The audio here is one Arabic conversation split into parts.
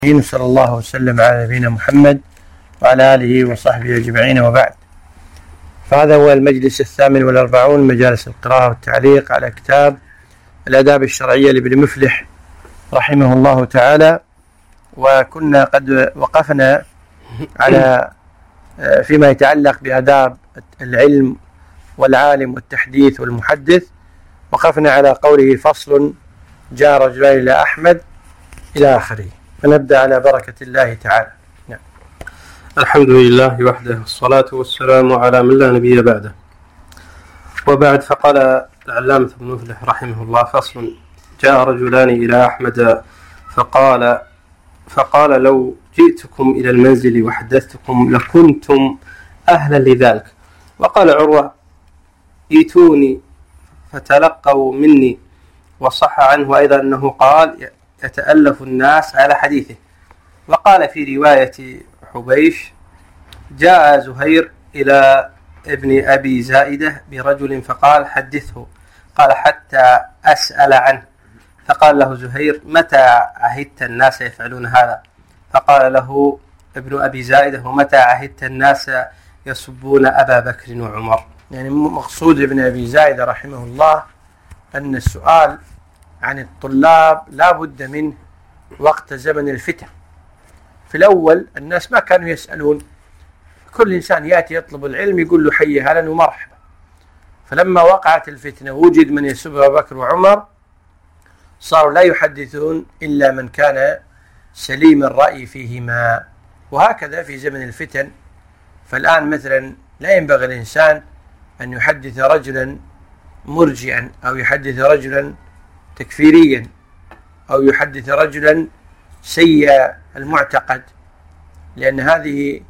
صلى الله وسلم على نبينا محمد وعلى آله وصحبه أجمعين، وبعد. فهذا هو المجلس 48 من مجالس القراءة والتعليق على كتاب الآداب الشرعية لابن مفلح رحمه الله تعالى. وكنا قد وقفنا على فيما يتعلق بآداب العلم والعالم والتحديث والمحدث. وقفنا على قوله: فصل جاء رجلان إلى أحمد إلى آخره. فنبدأ على بركة الله تعالى. نعم. الحمد لله وحده، والصلاة والسلام على من لا نبي بعده. وبعد، فقال العلامة ابن مفلح رحمه الله: فصل جاء رجلان إلى أحمد فقال لو جئتكم إلى المنزل وحدثتكم لكنتم أهلا لذلك. وقال عروة: ائتوني فتلقوا مني. وصح عنه أيضا أنه قال: يتألف الناس على حديثه. وقال في رواية حبيش: جاء زهير إلى ابن أبي زائدة برجل فقال: حدثه. قال: حتى أسأل عنه. فقال له زهير: متى عهدت الناس يفعلون هذا؟ فقال له ابن أبي زائدة: ومتى عهدت الناس يسبون أبا بكر وعمر؟ يعني مقصود ابن أبي زائدة رحمه الله أن السؤال عن الطلاب لا بد منه وقت زمن الفتن. في الأول الناس ما كانوا يسألون، كل إنسان يأتي يطلب العلم يقول له حي هلا ومرحبا. فلما وقعت الفتنة وجد من يسب أبا بكر وعمر، صاروا لا يحدثون إلا من كان سليم الرأي فيهما. وهكذا في زمن الفتن. فالآن مثلا لا ينبغي الإنسان أن يحدث رجلا مرجئا، أو يحدث رجلا تكفيريا، أو يحدث رجلا سيء المعتقد، لأن هذه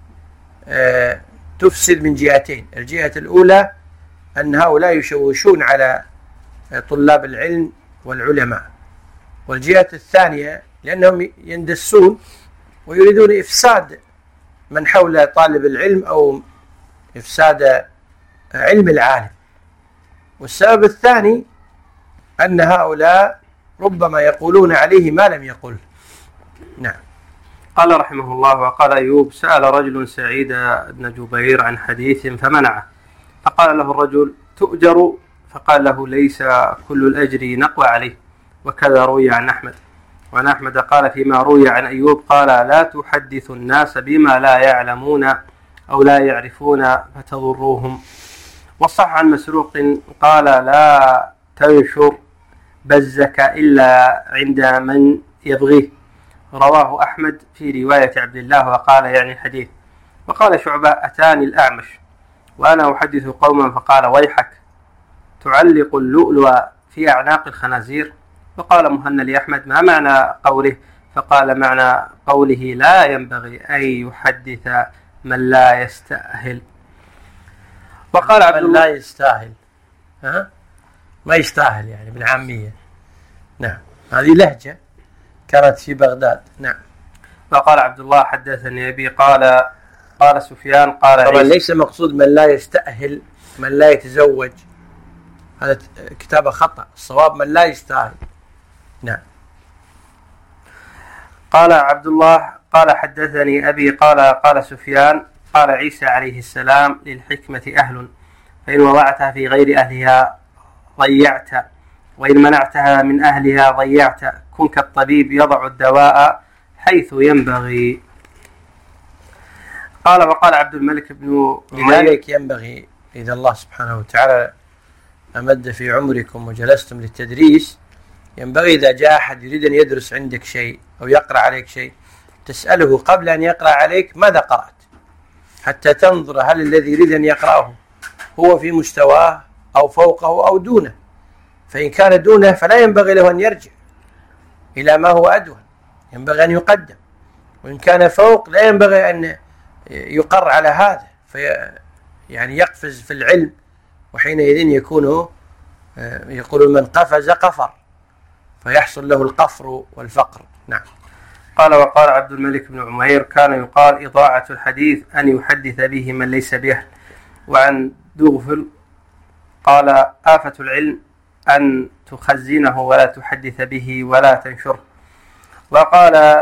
تفسد من جهتين. الجهة الأولى أن هؤلاء يشوشون على طلاب العلم والعلماء، والجهة الثانية لأنهم يندسون ويريدون إفساد من حول طالب العلم أو إفساد علم العالم. والسبب الثاني أن هؤلاء ربما يقولون عليه ما لم يقل. نعم. قال رحمه الله: وقال أيوب: سأل رجل سعيد بن جبير عن حديث فمنعه. فقال له الرجل: تؤجر؟ فقال له: ليس كل الأجر نقوى عليه. وكذا روي عن أحمد. وعن أحمد قال فيما روي عن أيوب قال: لا تحدث الناس بما لا يعلمون أو لا يعرفون فتضروهم. وصح عن مسروق قال: لا تنشر بزك إلا عند من يبغيه. رواه أحمد في رواية عبد الله، وقال يعني الحديث. وقال شعبة: أتاني الأعمش وأنا أحدث قوما فقال: ويحك تعلق اللؤلؤ في أعناق الخنازير. وقال مهنا لأحمد: ما معنى قوله؟ فقال: معنى قوله لا ينبغي أن يحدث من لا يستأهل. وقال عبد الله: لا يستاهل، ما يستاهل يعني بالعامية. نعم، هذه لهجة كانت في بغداد. نعم. وقال عبد الله: حدثني أبي قال سفيان قال. طبعا ليس مقصود من لا يستأهل من لا يتزوج، هذا كتابة خطأ. الصواب من لا يستاهل. نعم. قال عبد الله قال: حدثني أبي قال سفيان قال عيسى عليه السلام: للحكمة أهل، فإن وضعتها في غير أهلها ضيعت، وإن منعتها من أهلها ضيعت. كن كالطبيب يضع الدواء حيث ينبغي. قال: وقال عبد الملك بن لذلك ينبغي إذا الله سبحانه وتعالى أمد في عمركم وجلستم للتدريس، ينبغي إذا جاء أحد يريد أن يدرس عندك شيء أو يقرأ عليك شيء تسأله قبل أن يقرأ عليك ماذا قرأت، حتى تنظر هل الذي يريد أن يقرأه هو في مستواه أو فوقه أو دونه. فإن كان دونه فلا ينبغي له أن يرجع إلى ما هو أدون، ينبغي أن يقدم. وإن كان فوق لا ينبغي أن يقر على هذا، يعني يقفز في العلم، وحينئذ يكون يقول من قفز قفر، فيحصل له القفر والفقر. نعم. قال: وقال عبد الملك بن عمير: كان يقال إضاعة الحديث أن يحدث به من ليس به. وعن دغفل قال: آفة العلم أن تخزنه ولا تحدث به ولا تنشره. وقال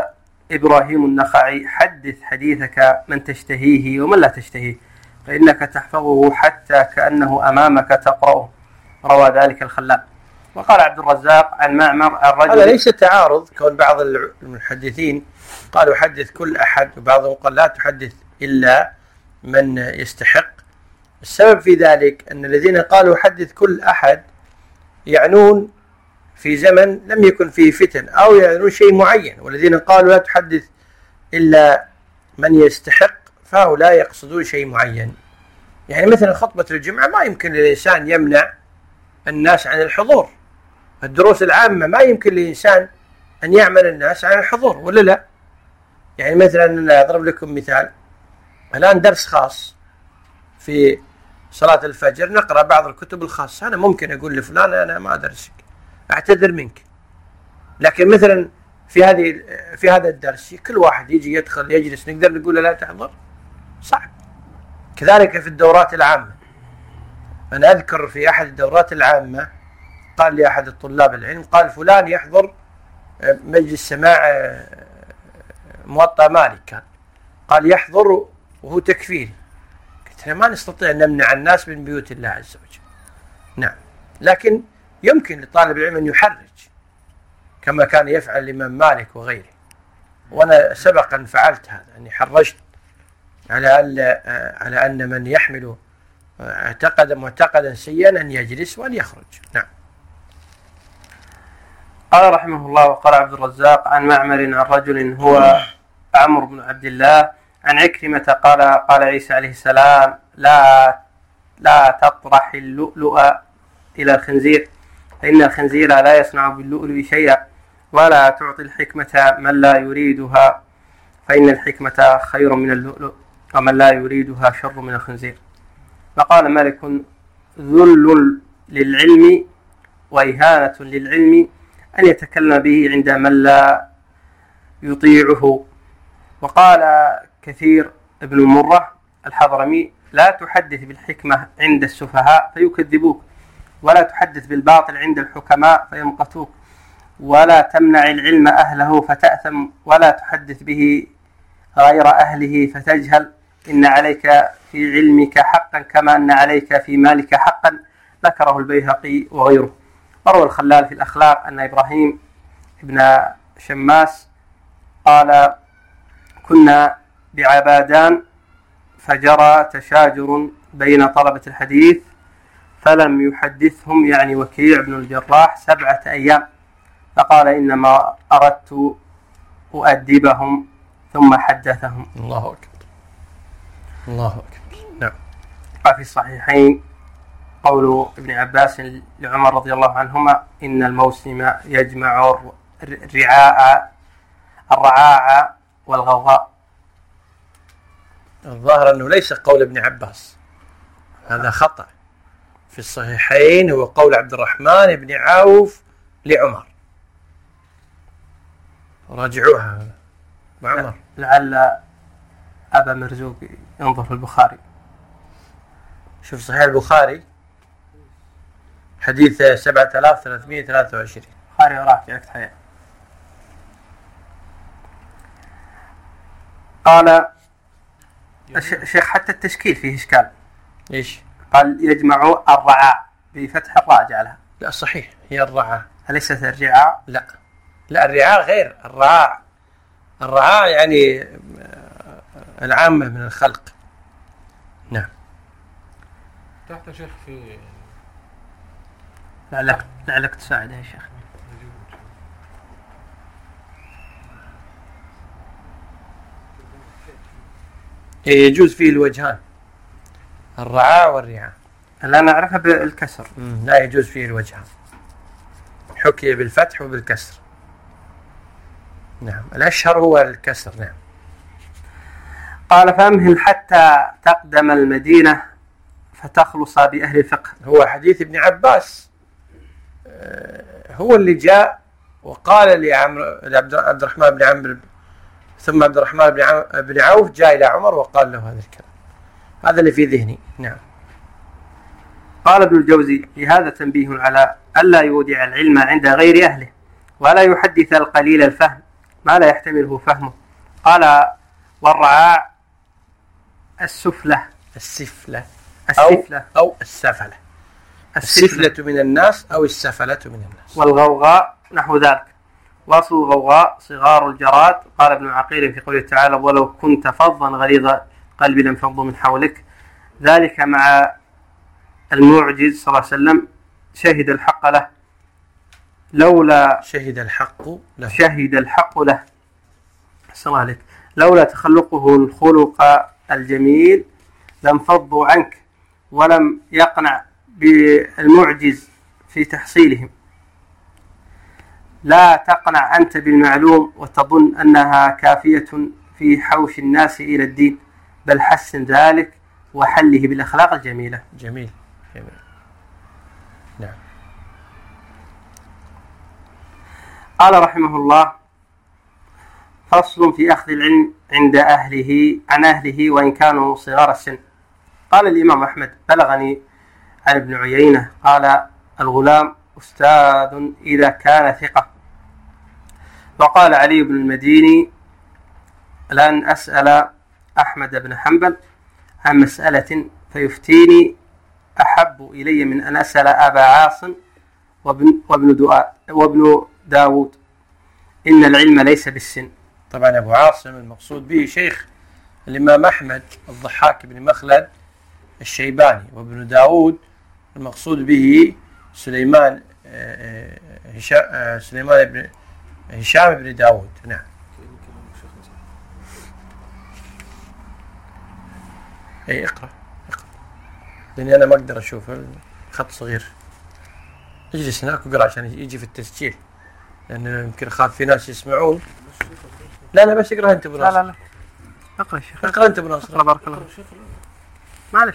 إبراهيم النخعي: حدث حديثك من تشتهيه ومن لا تشتهيه، فإنك تحفظه حتى كأنه أمامك تقرأه. روى ذلك الخلال. وقال عبد الرزاق عن معمر عن رجل. هذا ليس تعارض، كون بعض المحدثين قالوا حدث كل أحد، وبعضهم قال لا تحدث إلا من يستحق. السبب في ذلك أن الذين قالوا حدث كل أحد يعنون في زمن لم يكن فيه فتن، أو يعنون شيء معين، والذين قالوا لا تحدث إلا من يستحق فهؤلاء يقصدون شيء معين. يعني مثلا خطبة الجمعة ما يمكن للإنسان يمنع الناس عن الحضور، الدروس العامة ما يمكن للإنسان أن يعمل الناس عن الحضور، ولا لا؟ يعني مثلا أضرب لكم مثال، الآن درس خاص في صلاة الفجر نقرأ بعض الكتب الخاصة، أنا ممكن أقول لفلان أنا ما أدرسك، أعتذر منك. لكن مثلا في هذا الدرس كل واحد يجي يدخل يجلس، نقدر نقول لا تحضر؟ صعب. كذلك في الدورات العامة، أنا أذكر في أحد الدورات العامة قال لي أحد الطلاب العلم، قال فلان يحضر مجلس سماع موطأ مالك، قال يحضر وهو تكفيري. قلت له ما نستطيع أن نمنع الناس من بيوت الله عز وجل. نعم، لكن يمكن لطالب العلم أن يحرج كما كان يفعل الإمام مالك وغيره، وأنا سبقا فعلت هذا، أني حرجت على أن من يحمل معتقدا سيئا أن يجلس وأن يخرج. نعم. قال رحمه الله: وقال عبد الرزاق عن معمر عن رجل هو عمرو بن عبد الله عن عكرمة قال عيسى عليه السلام: لا تطرح اللؤلؤ إلى الخنزير، فإن الخنزير لا يصنع باللؤلؤ شيئا، ولا تعطي الحكمة من لا يريدها، فإن الحكمة خير من اللؤلؤ، ومن لا يريدها شر من الخنزير. فقال مالك: ذل للعلم وإهانة للعلم أن يتكلم به عند من لا يطيعه. وقال كثير ابن مرة الحضرمي: لا تحدث بالحكمة عند السفهاء فيكذبوك، ولا تحدث بالباطل عند الحكماء فيمقتوك، ولا تمنع العلم أهله فتأثم، ولا تحدث به غير أهله فتجهل. إن عليك في علمك حقا كما أن عليك في مالك حقا. ذكره البيهقي وغيره. وروى الخلال في الأخلاق أن إبراهيم ابن شماس قال: كنا بعبادان فجرى تشاجر بين طلبة الحديث فلم يحدثهم، يعني وكيع بن الجراح، 7 أيام، فقال: إنما أردت أؤدبهم ثم حدثهم. الله أكبر، الله أكبر. نعم. وفي الصحيحين قول ابن عباس لعمر رضي الله عنهما: إن الموسم يجمع الرعاع والغوغاء. الظاهر أنه ليس قول ابن عباس، هذا خطأ. في الصحيحين هو قول عبد الرحمن بن عوف لعمر، راجعوها مع عمر. لعل أبا مرزوق ينظر في البخاري. شوف صحيح البخاري حديث 7323. البخاري راح في عكس حياة. قال الشيخ: حتى التشكيل فيه إشكال. إيش؟ قال: يجمع الرعاع بفتح الراء جعلها. لا صحيح، هي الرعاع، أليست الرعاع؟ لا الرعاع غير الرعاع. الرعاع يعني العامة من الخلق. نعم. تحت شيخ في لعلك تساعد يا شيخ. يجوز فيه الوجهان، الرعاع والرعاع. لا نعرفها بالكسر. لا يجوز فيه الوجهان، حكي بالفتح وبالكسر. نعم، الأشهر هو الكسر. نعم. قال: فأمهل حتى تقدم المدينة فتخلص بأهل الفقه. هو حديث ابن عباس هو اللي جاء وقال لعبد الرحمن بن عمرو، ثم عبد الرحمن بن عوف جاء إلى عمر وقال له هذا الكلام. هذا اللي في ذهني. نعم. قال ابن الجوزي: لهذا تنبيه على ألا يودع العلم عند غير أهله، ولا يحدث القليل الفهم ما لا يحتمله فهمه، قال والرعاع السفلة أو السفلة. السفلة من الناس أو السفلة من الناس. والغوغاء نحو ذلك. واصل غوغاء صغار الجراد. قال ابن عقيل في قوله تعالى ولو كنت فظا غليظ قلب لانفضوا من حولك. ذلك مع المعجز صلى الله عليه وسلم شهد الحق له لولا شهد الحق له السلام عليك لولا تخلقه الخلق الجميل لانفضوا عنك ولم يقنع بالمعجز في تحصيلهم. لا تقنع أنت بالمعلوم وتظن أنها كافية في حوش الناس إلى الدين، بل حسن ذلك وحله بالأخلاق الجميلة. جميل. نعم. قال رحمه الله فصل في أخذ العلم عن أهله وإن كانوا صغار السن. قال الإمام أحمد بلغني عن ابن عيينة قال الغلام أستاذ إذا كان ثقة. وقال علي بن المديني لأن أسأل أحمد بن حنبل عن مسألة فيفتيني أحب إلي من أن أسأل أبا عاصم وابن داود إن العلم ليس بالسن. طبعا أبو عاصم المقصود به شيخ الإمام أحمد الضحاك بن مخلد الشيباني، وابن داود المقصود به سليمان بن هشام بن داود. نعم. اي اقرأ لأني أنا ما أقدر أشوف خط صغير. اجلس هناك وقرأ عشان يجي في التسجيل، لأن يمكن أخاف في ناس يسمعون. لا بس اقرأ أنت بناصر. لا اقرأ يا شيخ. اقرأ أنت بناصر. بارك الله. معلش.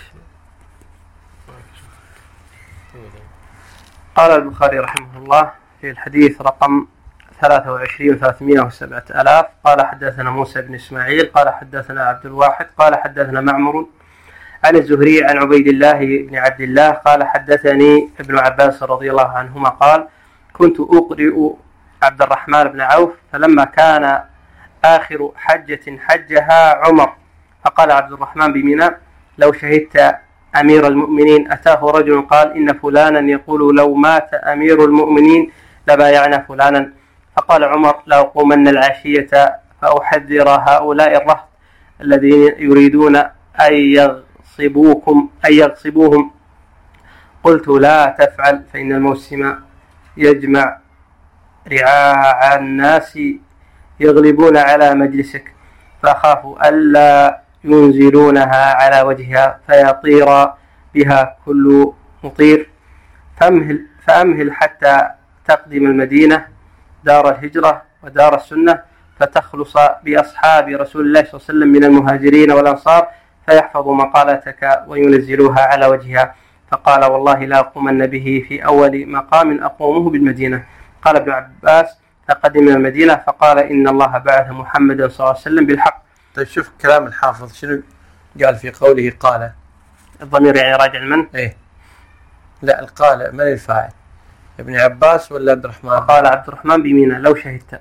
قال البخاري رحمه الله في الحديث رقم 23,307,000 قال حدثنا موسى بن إسماعيل قال حدثنا عبد الواحد قال حدثنا معمر عن الزهري عن عبيد الله بن عبد الله قال حدثني ابن عباس رضي الله عنهما قال كنت أقرئ عبد الرحمن بن عوف فلما كان آخر حجة حجها عمر فقال عبد الرحمن بمنى لو شهدت أمير المؤمنين. أتاه رجل قال إن فلانا يقول لو مات أمير المؤمنين لبايعنا فلانا. فقال عمر لأقومن العشية فأحذر هؤلاء الرهط الذين يريدون أن يغصبوهم. قلت لا تفعل فإن الموسم يجمع رعاع الناس يغلبون على مجلسك فأخاف ألا ينزلونها على وجهها فيطير بها كل مطير. فأمهل حتى تقدم المدينة دار الهجرة ودار السنة فتخلص بأصحاب رسول الله صلى الله عليه وسلم من المهاجرين والأنصار فيحفظوا مقالتك وينزلوها على وجهها. فقال والله لا أقومن به في أول مقام أقومه بالمدينة. قال ابن عباس فقدم المدينة فقال إن الله بعث محمدا صلى الله عليه وسلم بالحق. طيب شوف كلام الحافظ شنو قال في قوله قال. الضمير يعني راجع من؟ ايه لا القال من الفاعل ابن عباس ولا عبد الرحمن؟ قال عبد الرحمن بمينا لو شهدت.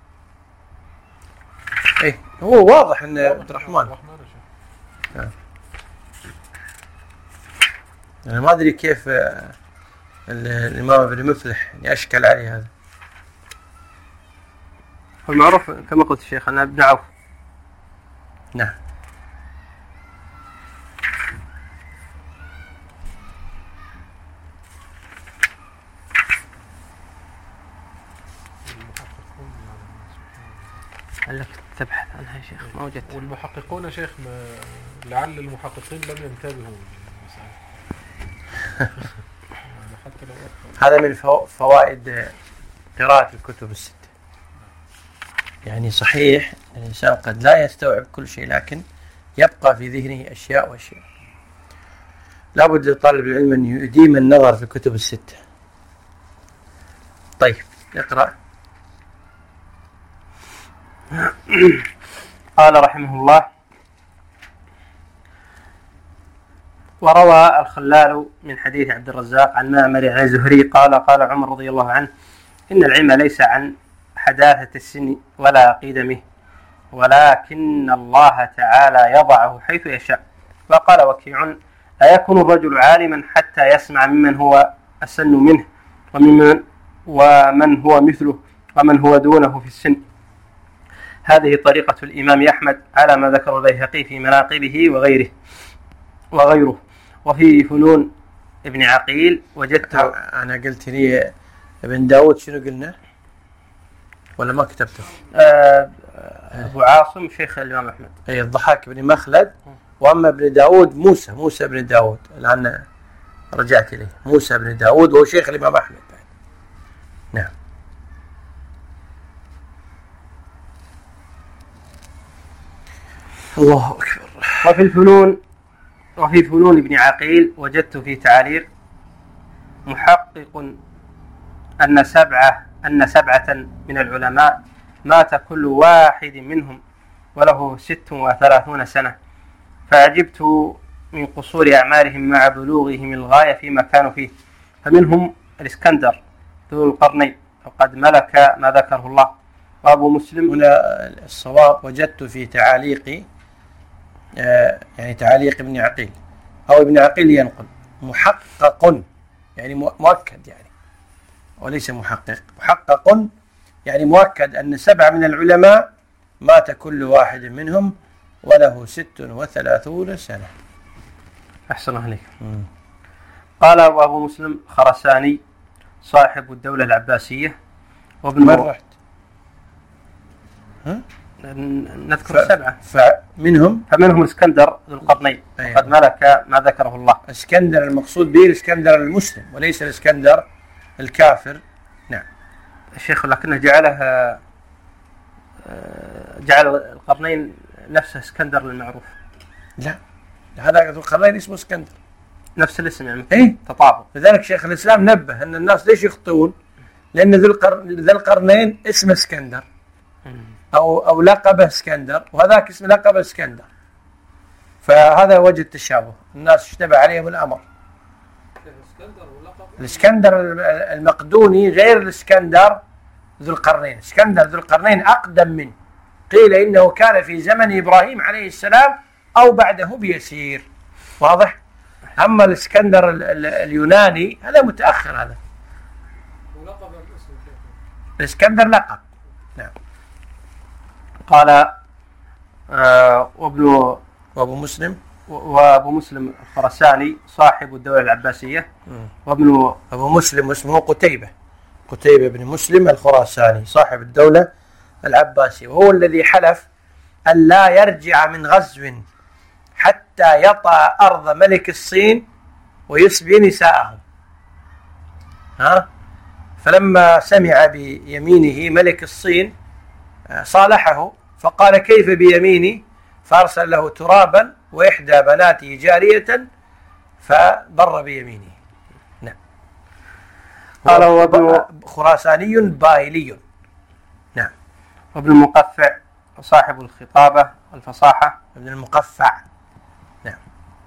ايه هو واضح ان عبد الرحمن. انا ما ادري كيف الامام ابن مفلح يشكل عليه هذا. المعروف كما قلت الشيخ أن ابن عوف. نعم. لك تبحث عنها يا شيخ ما وجدت. والمحققون شيخ لعل المحققين لم ينتبهوا للمسألة. هذا من فوائد قراءة الكتب الستة. يعني صحيح الإنسان قد لا يستوعب كل شيء لكن يبقى في ذهنه أشياء وأشياء. لا بد لطالب العلم أن يديم النظر في الكتب الستة. طيب اقرأ. قال رحمه الله وروى الخلال من حديث عبد الرزاق عن معمر عن الزهري قال قال عمر رضي الله عنه إن العلم ليس عن حداثة السن ولا قدمه ولكن الله تعالى يضعه حيث يشاء. وقال وكيع: لا يكون الرجل عالما حتى يسمع ممن هو أسن منه ومن هو مثله ومن هو دونه في السن. هذه طريقة الإمام أحمد على ما ذكر البيهقي في مناقبه وغيره. وفي فنون ابن عقيل وجدت. أنا قلت لي ابن داود شنو قلنا ولا ما كتبته؟ أبو عاصم شيخ الإمام أحمد. أي الضحاك بن مخلد. وأما ابن داود موسى بن داود، الآن رجعت إليه، موسى بن داود وهو شيخ الإمام أحمد. نعم. الله أكبر. وفي فنون ابن عقيل وجدت في تعاليق: محقق أن سبعة من العلماء مات كل واحد منهم وله 36 سنة، فعجبت من قصور أعمارهم مع بلوغهم الغاية فيما كانوا فيه. فمنهم الإسكندر ذو القرنين وقد ملك ما ذكره الله. وأبو مسلم. هنا الصواب وجدت في تعاليق يعني تعاليق ابن عقيل أو ابن عقيل ينقل محقق يعني مؤكد يعني، وليس محقق يعني مؤكد أن 7 من العلماء مات كل واحد منهم وله 36 سنة. أحسن عليك. قال وأبو مسلم خرساني صاحب الدولة العباسية وابن من رحت؟ نذكر 7 فمنهم الإسكندر ذو القرنين وقد ملك ما ذكره الله. الإسكندر المقصود به الإسكندر المسلم وليس الإسكندر الكافر. نعم الشيخ، لكنه جعل القرنين نفسه اسكندر المعروف. لا، هذا ذو القرنين اسمه اسكندر، نفس الاسم يعني. ايه تطابق. لذلك شيخ الإسلام نبه أن الناس ليش يخطئون، لأن ذو القرنين اسمه اسكندر أو لقبه اسكندر، وهذاك اسم لقبه اسكندر، فهذا وجه التشابه، الناس اشتبه عليهم الأمر. الاسكندر المقدوني غير الاسكندر ذو القرنين. اسكندر ذو القرنين أقدم منه، قيل إنه كان في زمن إبراهيم عليه السلام أو بعده بيسير. واضح؟ أما الاسكندر اليوناني هذا متأخر، هذا الاسكندر لقب. نعم. قال وابو مسلم الخرساني صاحب الدولة العباسية أبو مسلم اسمه قتيبة بن مسلم الخراساني صاحب الدولة العباسية، وهو الذي حلف أن لا يرجع من غزو حتى يطأ أرض ملك الصين ويسبي نساءهم. فلما سمع بيمينه ملك الصين صالحه فقال: كيف بيميني؟ فأرسل له ترابا وإحدى بناته جارية فبر بيمينه. نعم. قال هو خراساني باهلي. نعم. وابن المقفع صاحب الخطابة والفصاحة. ابن المقفع. نعم.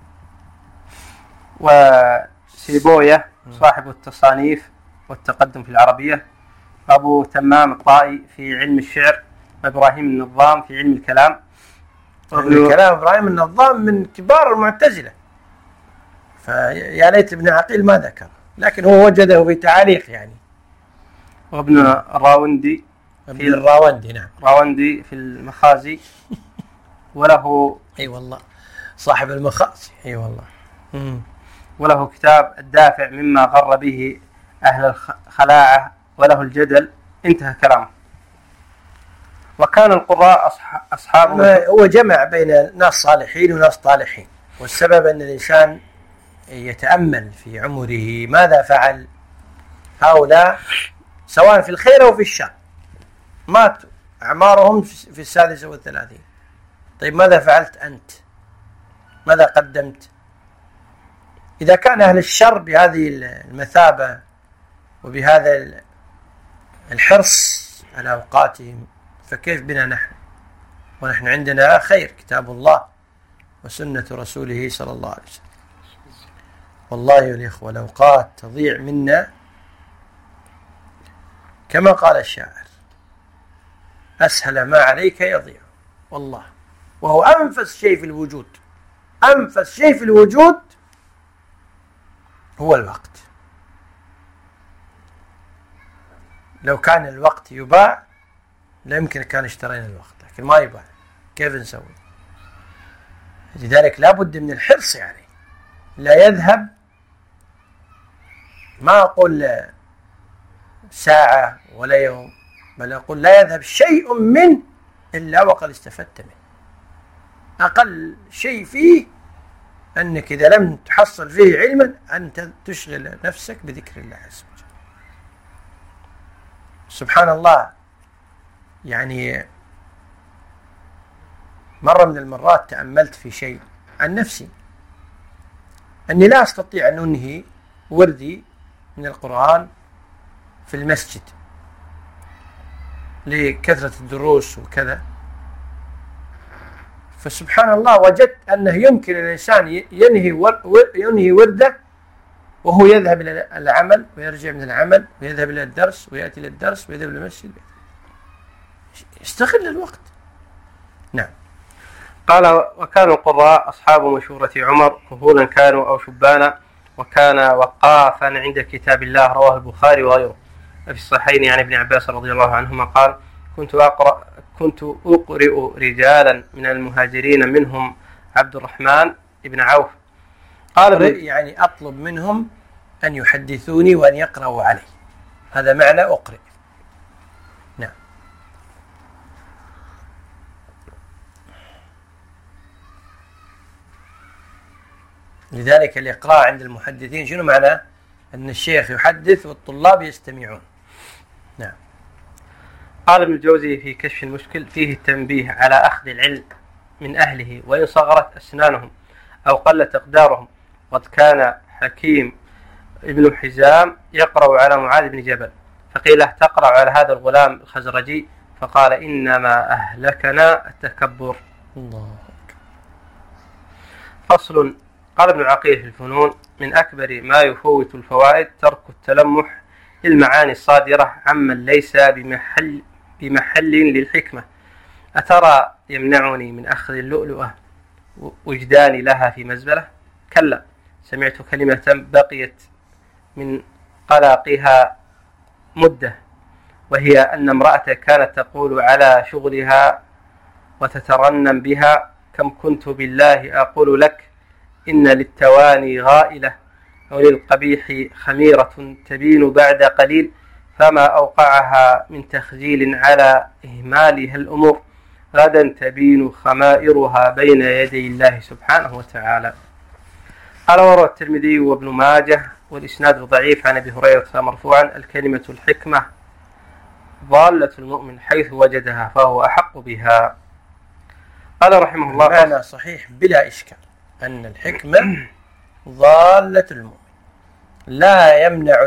وسيبوية صاحب التصانيف والتقدم في العربية. أبو تمام الطائي في علم الشعر. إبراهيم النظام في علم الكلام. إبراهيم النظام من كبار المعتزلة، فيا ليت ابن عقيل ما ذكر، لكن هو وجده في تعاليق يعني. وابن الراوندي في الراوندي. نعم. راوندي في المخازي وله أي والله صاحب المخازي. أي والله. وله كتاب الدافع مما غر به أهل الخلاعة وله الجدل. انتهى كلامه. وكان القراء أصحاب. هو جمع بين ناس صالحين وناس طالحين، والسبب أن الإنسان يتأمل في عمره ماذا فعل هؤلاء سواء في الخير أو في الشر. ماتوا أعمارهم في 36. طيب ماذا فعلت أنت؟ ماذا قدمت؟ إذا كان أهل الشر بهذه المثابة وبهذا الحرص على أوقاتهم، فكيف بنا نحن؟ ونحن عندنا خير، كتاب الله وسنة رسوله صلى الله عليه وسلم. والله يا الإخوة الأوقات تضيع منا كما قال الشاعر: أسهل ما عليك يضيع والله، وهو أنفس شيء في الوجود. أنفس شيء في الوجود هو الوقت. لو كان الوقت يباع لا يمكن كان اشترينا الوقت، لكن ما يباع، كيف نسوي؟ لذلك لا بد من الحرص عليه، لا يذهب، ما أقول ساعة ولا يوم، بل أقول لا يذهب شيء منه إلا وقد استفدت منه. أقل شيء فيه أنك إذا لم تحصل فيه علما أنت تشغل نفسك بذكر الله عز وجل. سبحان الله، يعني مرة من المرات تأملت في شيء عن نفسي، أني لا أستطيع أن أنهي وردي من القرآن في المسجد لكثرة الدروس وكذا. فسبحان الله وجدت أنه يمكن الإنسان ينهي ورده وهو يذهب إلى العمل ويرجع من العمل ويذهب إلى الدرس ويأتي إلى الدرس ويذهب إلى المسجد. يستغل الوقت. نعم. قال: وكان القراء أصحاب مشورة عمر كهولا كانوا أو شبانا، وكان وقافا عند كتاب الله. رواه البخاري وغيره. في الصحيحين عن ابن عباس رضي الله عنهما قال: كنت أقرئ رجالا من المهاجرين منهم عبد الرحمن بن عوف. قال يعني أطلب منهم أن يحدثوني وأن يقرأوا علي، هذا معنى أقرئ. نعم. لذلك الإقراء عند المحدثين شنو معناه؟ أن الشيخ يحدث والطلاب يستمعون. نعم. قال ابن الجوزي في كشف المشكل: فيه التنبيه على أخذ العلم من أهله وإن صغرت أسنانهم أو قلت أقدارهم. قد كان حكيم ابن حزام يقرأ على معاذ بن جبل، فقيل له: تقرأ على هذا الغلام الخزرجي؟ فقال: إنما أهلكنا التكبر. الله. فصل. قال ابن العقيل في الفنون: من أكبر ما يفوت الفوائد ترك التلمح للمعاني الصادرة عمن ليس بمحل للحكمة. أترى يمنعني من أخذ اللؤلؤة وجداني لها في مزبلة؟ كلا، سمعت كلمة بقيت من قلقها مدة، وهي أن امرأة كانت تقول على شغلها وتترنم بها: كم كنت بالله أقول لك إن للتواني غائلة، أو للقبيح خميرة تبين بعد قليل، فما أوقعها من تخجيل على إهمالها الأمور، غدا تبين خمائرها بين يدي الله سبحانه وتعالى. قال: وروى الترمذي وابن ماجه والإسناد ضعيف عن أبي هريرة مرفوعا: الكلمة الحكمة ضالة المؤمن حيث وجدها فهو أحق بها. قال رحمه الله: معنى صحيح بلا إشكال أن الحكمة ضالة المؤمن، لا يمنع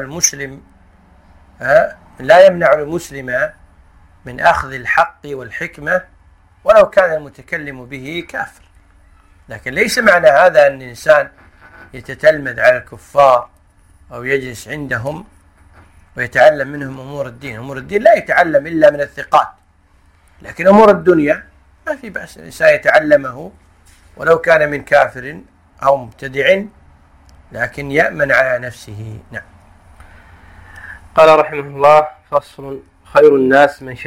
المسلم من أخذ الحق والحكمة ولو كان المتكلم به كافر. لكن ليس معنى هذا أن الإنسان يتتلمذ على الكفار أو يجلس عندهم ويتعلم منهم أمور الدين. أمور الدين لا يتعلم إلا من الثقات، لكن أمور الدنيا ما في بأس الإنسان يتعلمه ولو كان من كافر أو مبتدع، لكن يأمن على نفسه. نعم. قال رحمه الله: فصل. خير الناس من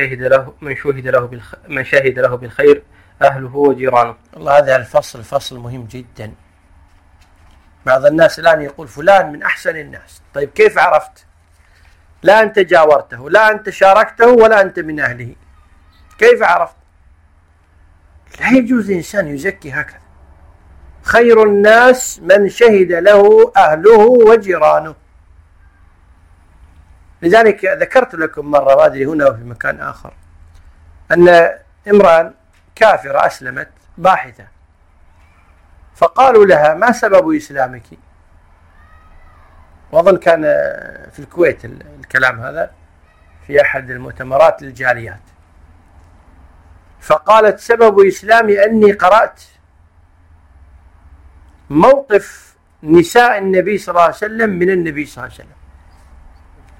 شهد له بالخير أهله وجيرانه. والله هذا الفصل فصل مهم جدا. بعض الناس الآن يقول فلان من أحسن الناس. طيب كيف عرفت؟ لا أنت جاورته، لا أنت شاركته، ولا أنت من أهله، كيف عرفت؟ لا يجوز الإنسان يزكي هكذا. خير الناس من شهد له أهله وجيرانه. لذلك ذكرت لكم مرة، ما أدري هنا وفي مكان آخر، أن امرأة كافرة أسلمت باحثة، فقالوا لها: ما سبب إسلامك؟ وأظن كان في الكويت الكلام هذا في أحد المؤتمرات للجاليات. فقالت: سبب إسلامي أني قرأت موقف نساء النبي صلى الله عليه وسلم من النبي صلى الله عليه وسلم،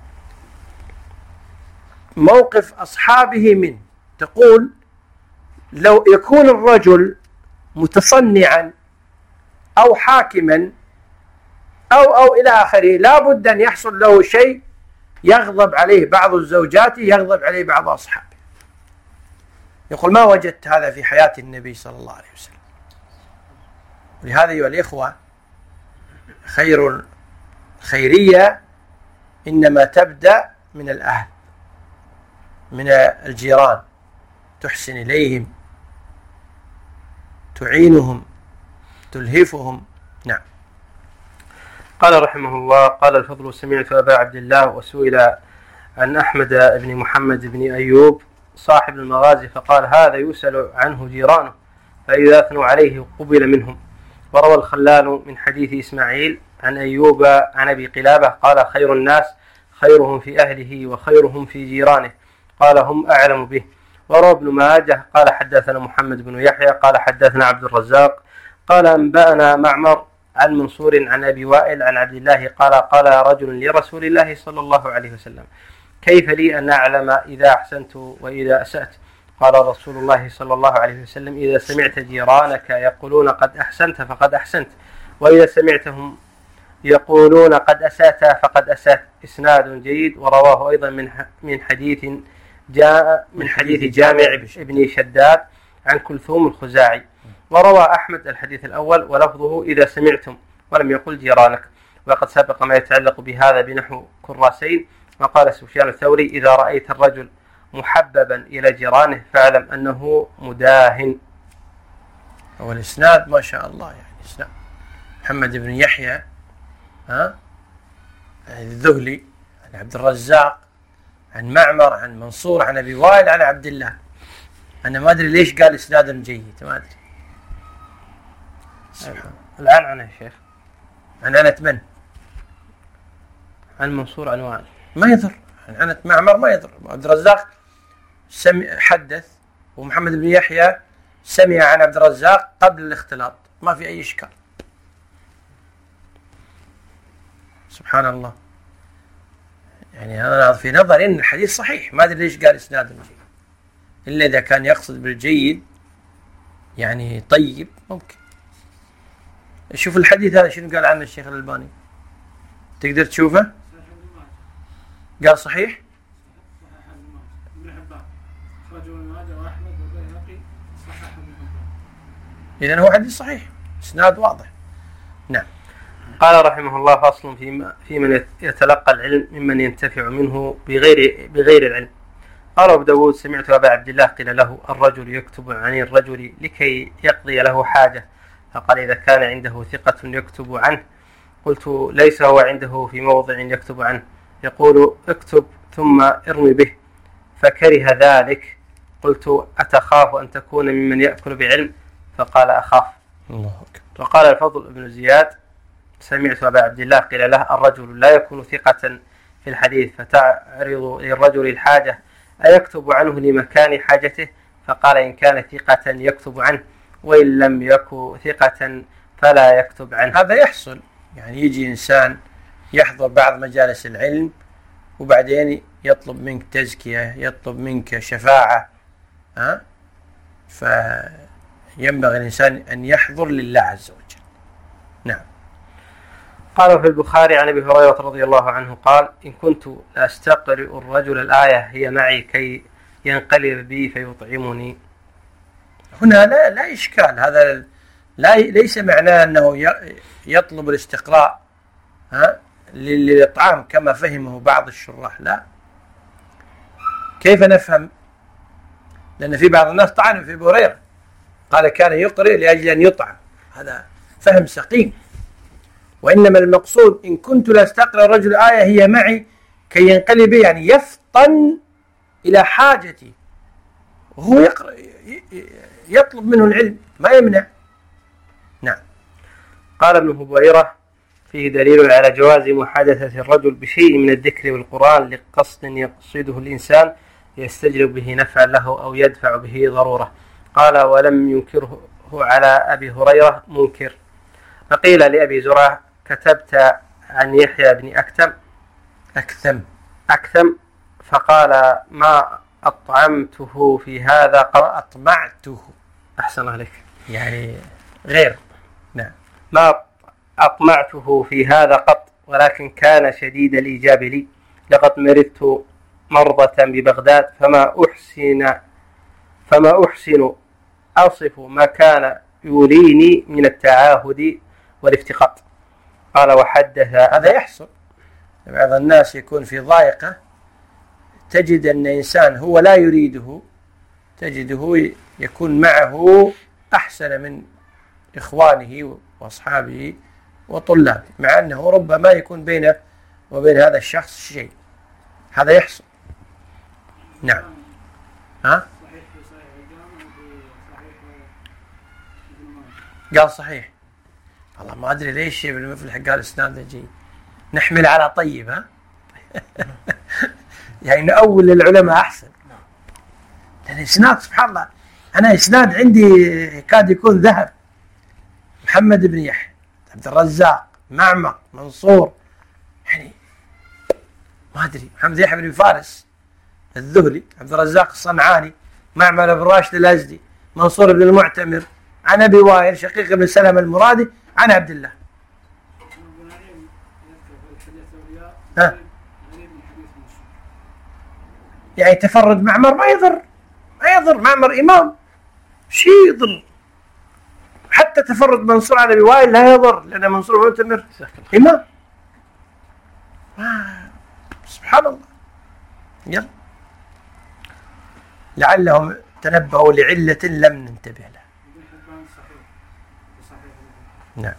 موقف أصحابه منه. تقول: لو يكون الرجل متصنعا أو حاكما أو إلى آخره، لا بد أن يحصل له شيء يغضب عليه بعض الزوجات، يغضب عليه بعض أصحابه. يقول ما وجدت هذا في حياة النبي صلى الله عليه وسلم. ولهذا أيها الإخوة، خيرية إنما تبدأ من الأهل، من الجيران، تحسن إليهم، تعينهم، تلهفهم. نعم. قال رحمه الله: قال الفضل: سمعت أبا عبد الله وسئل عن أحمد بن محمد بن أيوب صاحب المغازي فقال: هذا يسأل عنه جيرانه، فإذا أثنوا عليه قبل منهم. وروى الخلال من حديث إسماعيل عن أيوب عن أبي قلابة قال: خير الناس خيرهم في أهله وخيرهم في جيرانه، قال: هم أعلم به. وروى ابن ماجه قال: حدثنا محمد بن يحيى قال: حدثنا عبد الرزاق قال: أنبأنا معمر عن منصور عن أبي وائل عن عبد الله قال: قال رجل لرسول الله صلى الله عليه وسلم: كيف لي أن أعلم إذا أحسنت وإذا أسأت؟ قال رسول الله صلى الله عليه وسلم: إذا سمعت جيرانك يقولون قد أحسنت فقد أحسنت، وإذا سمعتهم يقولون قد أسأت فقد أسأت. إسناد جيد. ورواه أيضا من حديث جامع بن شداد عن كلثوم الخزاعي. وروى أحمد الحديث الأول ولفظه: إذا سمعتم، ولم يقل جيرانك. وقد سبق ما يتعلق بهذا بنحو كراسين. وقال سفيان الثوري: إذا رأيت الرجل محببا إلى جيرانه فاعلم أنه مداهن. والإسناد ما شاء الله، يعني إسناد محمد بن يحيى الذهلي عن عبد الرزاق عن معمر عن منصور عن أبي وائل عن عبد الله. أنا ما أدري ليش قال إسناد جيد، ما أدري. الآن عنه يا شيخ، عنعنة من؟ عن منصور عن وائل ما يضر، عنعنة معمر ما يضر. عبد الرزاق حدث، ومحمد بن يحيى سمع عن عبد الرزاق قبل الاختلاط، ما في أي إشكال. سبحان الله. يعني هذا في نظر إن الحديث صحيح، ما أدري ليش قال إسناد جيد، إلا إذا كان يقصد بالجيد يعني طيب ممكن. شوف الحديث هذا شنو قال عنه الشيخ الألباني، تقدر تشوفه؟ قال صحيح؟ إذن هو حديث صحيح، إسناد واضح. نعم. قال رحمه الله: فصل في من يتلقى العلم ممن ينتفع منه بغير العلم. قال أبو داود: سمعت أبا عبد الله قيل له: الرجل يكتب عن الرجل لكي يقضي له حاجة، فقال: إذا كان عنده ثقة يكتب عنه. قلت: ليس هو عنده في موضع يكتب عنه، يقول: اكتب ثم ارمي به، فكره ذلك. قلت: أتخاف أن تكون ممن يأكل بعلم؟ فقال: أخاف. الله أكبر. وقال الفضل بن زياد: سمعت أبا عبد الله قيل له: الرجل لا يكون ثقة في الحديث فتعرض للرجل الحاجة أيكتب عنه لمكان حاجته؟ فقال: إن كان ثقة يكتب عنه، وإن لم يكن ثقة فلا يكتب عنه. هذا يحصل، يعني يجي إنسان يحضر بعض مجالس العلم وبعدين يطلب منك تزكية، يطلب منك شفاعة، فينبغي الإنسان أن يحضر لله عز وجل. نعم. قال في البخاري عن أبي هريرة رضي الله عنه قال: إن كنت أستقرئ الرجل الآية هي معي كي ينقلب بي فيطعمني. هنا لا إشكال، هذا ليس معناه أنه يطلب الاستقراء للإطعام كما فهمه بعض الشراح، لا. كيف نفهم؟ لأن في بعض الناس طعن في أبي هريرة، قال كان يقرئ لأجل أن يطعم، هذا فهم سقيم. وإنما المقصود: إن كنت لا أستقرأ الرجل آية هي معي كي ينقلب، يعني يفطن إلى حاجتي، وهو يطلب منه العلم، ما يمنع. نعم. قال ابن هبيرة: فيه دليل على جواز محادثة الرجل بشيء من الذكر والقرآن لقصد يقصده الإنسان يستجلب به نفعا له أو يدفع به ضرورة. قال: ولم ينكره على أبي هريرة منكر. فقيل لأبي زرعة: كتبت عن يحيى بن أكثم؟ فقال: ما أطعمته في هذا قط. أطمعته. أحسن عليك. يعني غير. نعم. ما أطمعته في هذا قط، ولكن كان شديد الإيجاب لي. لقد مرضت مرضة ببغداد فما أحسن أصف ما كان يوليني من التعاهد والافتقاد. قال وحدث. هذا يحصل. بعض الناس يكون في ضائقة، تجد أن إنسان هو لا يريده تجده يكون معه أحسن من إخوانه وأصحابه وطلابه، مع أنه ربما يكون بينه وبين هذا الشخص شيء. هذا يحصل. نعم. ها؟ قال صحيح. والله ما أدري ليش ابن مفلح قال إسناد جيد. نحمل على طيب. ها؟ يعني نأول للعلماء أحسن. لأن إسناد سبحان الله، أنا إسناد عندي كاد يكون ذهب. محمد بن يحيى، عبد الرزاق، معمر، منصور، يعني ما أدري، محمد يحيى بن فارس الذهلي، عبد الرزاق الصنعاني، معمر بن راشد الأزدي، منصور بن المعتمر، عن أبي وائل شقيق بن سلمة المرادي، عن عبد الله. ها؟ يعني تفرد معمر ما يضر، معمر إمام، شيء يضر. حتى تفرد منصور على أبي وائل لا يضر، لأن منصور معتمر إمام. سبحان الله. يلا، لعلهم تنبهوا لعلة لم ننتبه لها. نعم.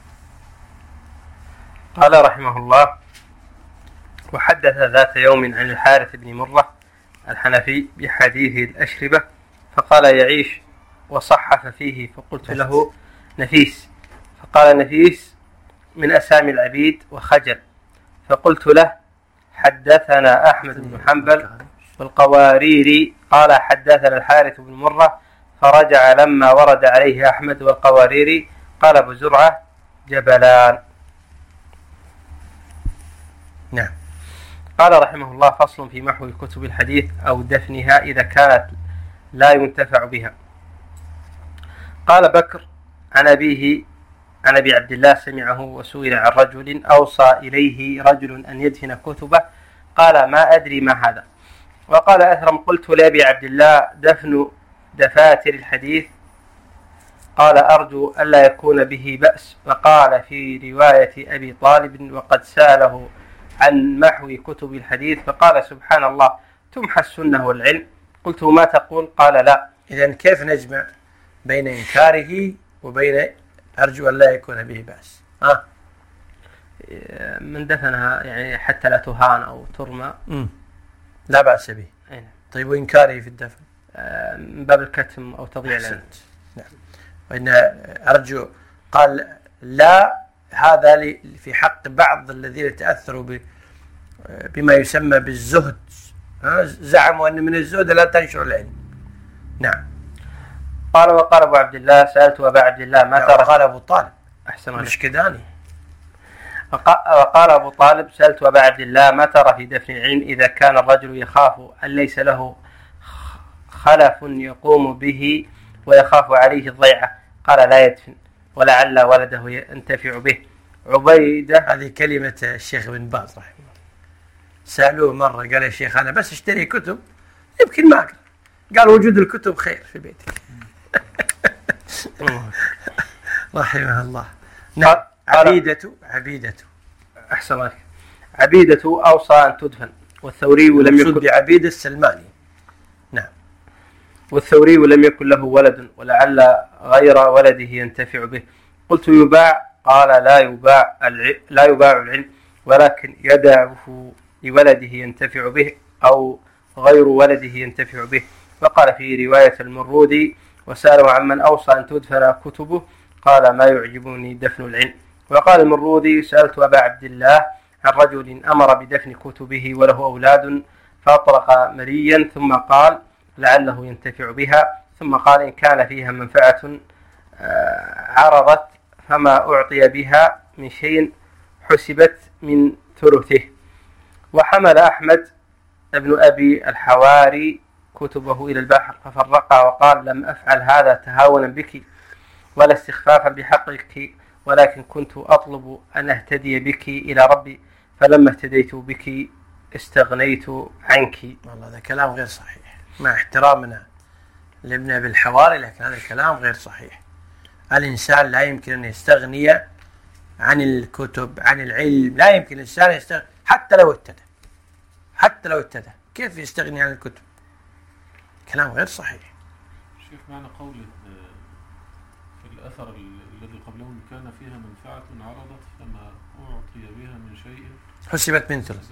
قال رحمه الله وحدث ذات يوم عن الحارث بن مرة الحنفي بحديث الأشربة، فقال يعيش، وصحف فيه، فقلت له نفيس، فقال نفيس من أسامي العبيد وخجل. فقلت له حدثنا أحمد بن حنبل والقواريري قال حدثنا الحارث بن مرة، فرجع لما ورد عليه أحمد والقواريري. قال أبو زرعة جبلان. نعم. قال رحمه الله فصل في محو كتب الحديث أو دفنها إذا كانت لا ينتفع بها. قال بكر عن أبي عبد الله سمعه وسئل عن رجل أوصى إليه رجل أن يدفن كتبه، قال ما أدري ما هذا. وقال أثرم قلت لأبي عبد الله دفن دفاتر الحديث، قال أرجو ألا يكون به بأس. وقال في رواية أبي طالب وقد سأله عن محو كتب الحديث فقال سبحان الله تمحى السنة والعلم. قلت ما تقول؟ قال لا. إذن كيف نجمع بين إنكاره وبين أرجو أن لا يكون به بأس؟ من دفنها يعني حتى لا تهان أو ترمى لا بأس به. طيب وإنكاره في الدفن؟ من باب الكتم أو تضييع العلم. نعم. وإن أرجو قال لا، هذا في حق بعض الذين تأثروا بما يسمى بالزهد، زعموا أن من الزهد لا تنشر العلم. نعم. قال وقال أبو عبد الله سألت أبا عبد الله ما ترى. قال أبو طالب أحسن مش كداني. وقال أبو طالب سألت أبا عبد الله ما ترى في دفن العلم إذا كان الرجل يخاف أن ليس له خلف يقوم به ويخاف عليه الضيعة. قال لا يدفن ولعل ولده ينتفع به. عبيدة. هذه كلمة الشيخ بن باز رحمه الله. سألوه مرة قال يا شيخ أنا بس اشتري كتب يمكن ما أقرأ. قال وجود الكتب خير في بيتك. رحمه الله. نعم. عبيدة أحسن عليك. عبيدة أوصى أن تدفن، والثوري لم يكن بعبيدة السلماني. نعم. والثوري لم يكن له ولد ولعل غير ولده ينتفع به. قلت يباع؟ قال لا يباع العلم، ولكن يدعه لولده ينتفع به أو غير ولده ينتفع به. وقال في رواية المرودي وسأله عمن أوصى أن تدفن كتبه قال ما يعجبني دفن العلم. وقال المرودي سألت أبا عبد الله عن رجل أمر بدفن كتبه وله أولاد فأطلق مريا ثم قال لعله ينتفع بها، ثم قال إن كان فيها منفعة عرضت فما أعطي بها من شيء حسبت من ثلثه. وحمل أحمد ابن أبي الحواري كتبه إلى البحر ففرقها وقال لم أفعل هذا تهاونا بك ولا استخفافا بحقك، ولكن كنت أطلب أن أهتدي بك إلى ربي، فلما اهتديت بك استغنيت عنك. والله هذا كلام غير صحيح، مع احترامنا لابن أبي الحواري، لكن هذا الكلام غير صحيح. الإنسان لا يمكن أن يستغني عن الكتب، عن العلم، لا يمكن الإنسان يستغني حتى لو ابتدى كيف يستغني عن الكتب؟ كلام غير صحيح. شيخ معنى قوله في الأثر الذي قبله كان فيها منفعة عرضت فما أعطي بها من شيء حسبت من ثلث.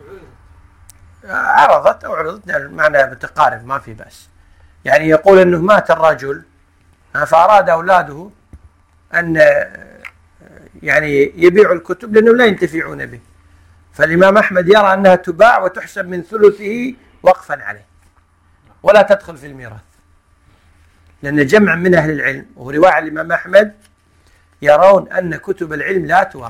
عرضت أو عرضت معنى متقارب، ما في بأس. يعني يقول أنه مات الرجل فأراد أولاده أن يعني يبيعوا الكتب لأنهم لا ينتفعون به، فالإمام أحمد يرى أنها تباع وتحسب من ثلثه وقفا عليه ولا تدخل في الميراث، لأن جمع من أهل العلم ورواية الإمام أحمد يرون أن كتب العلم لا تورث.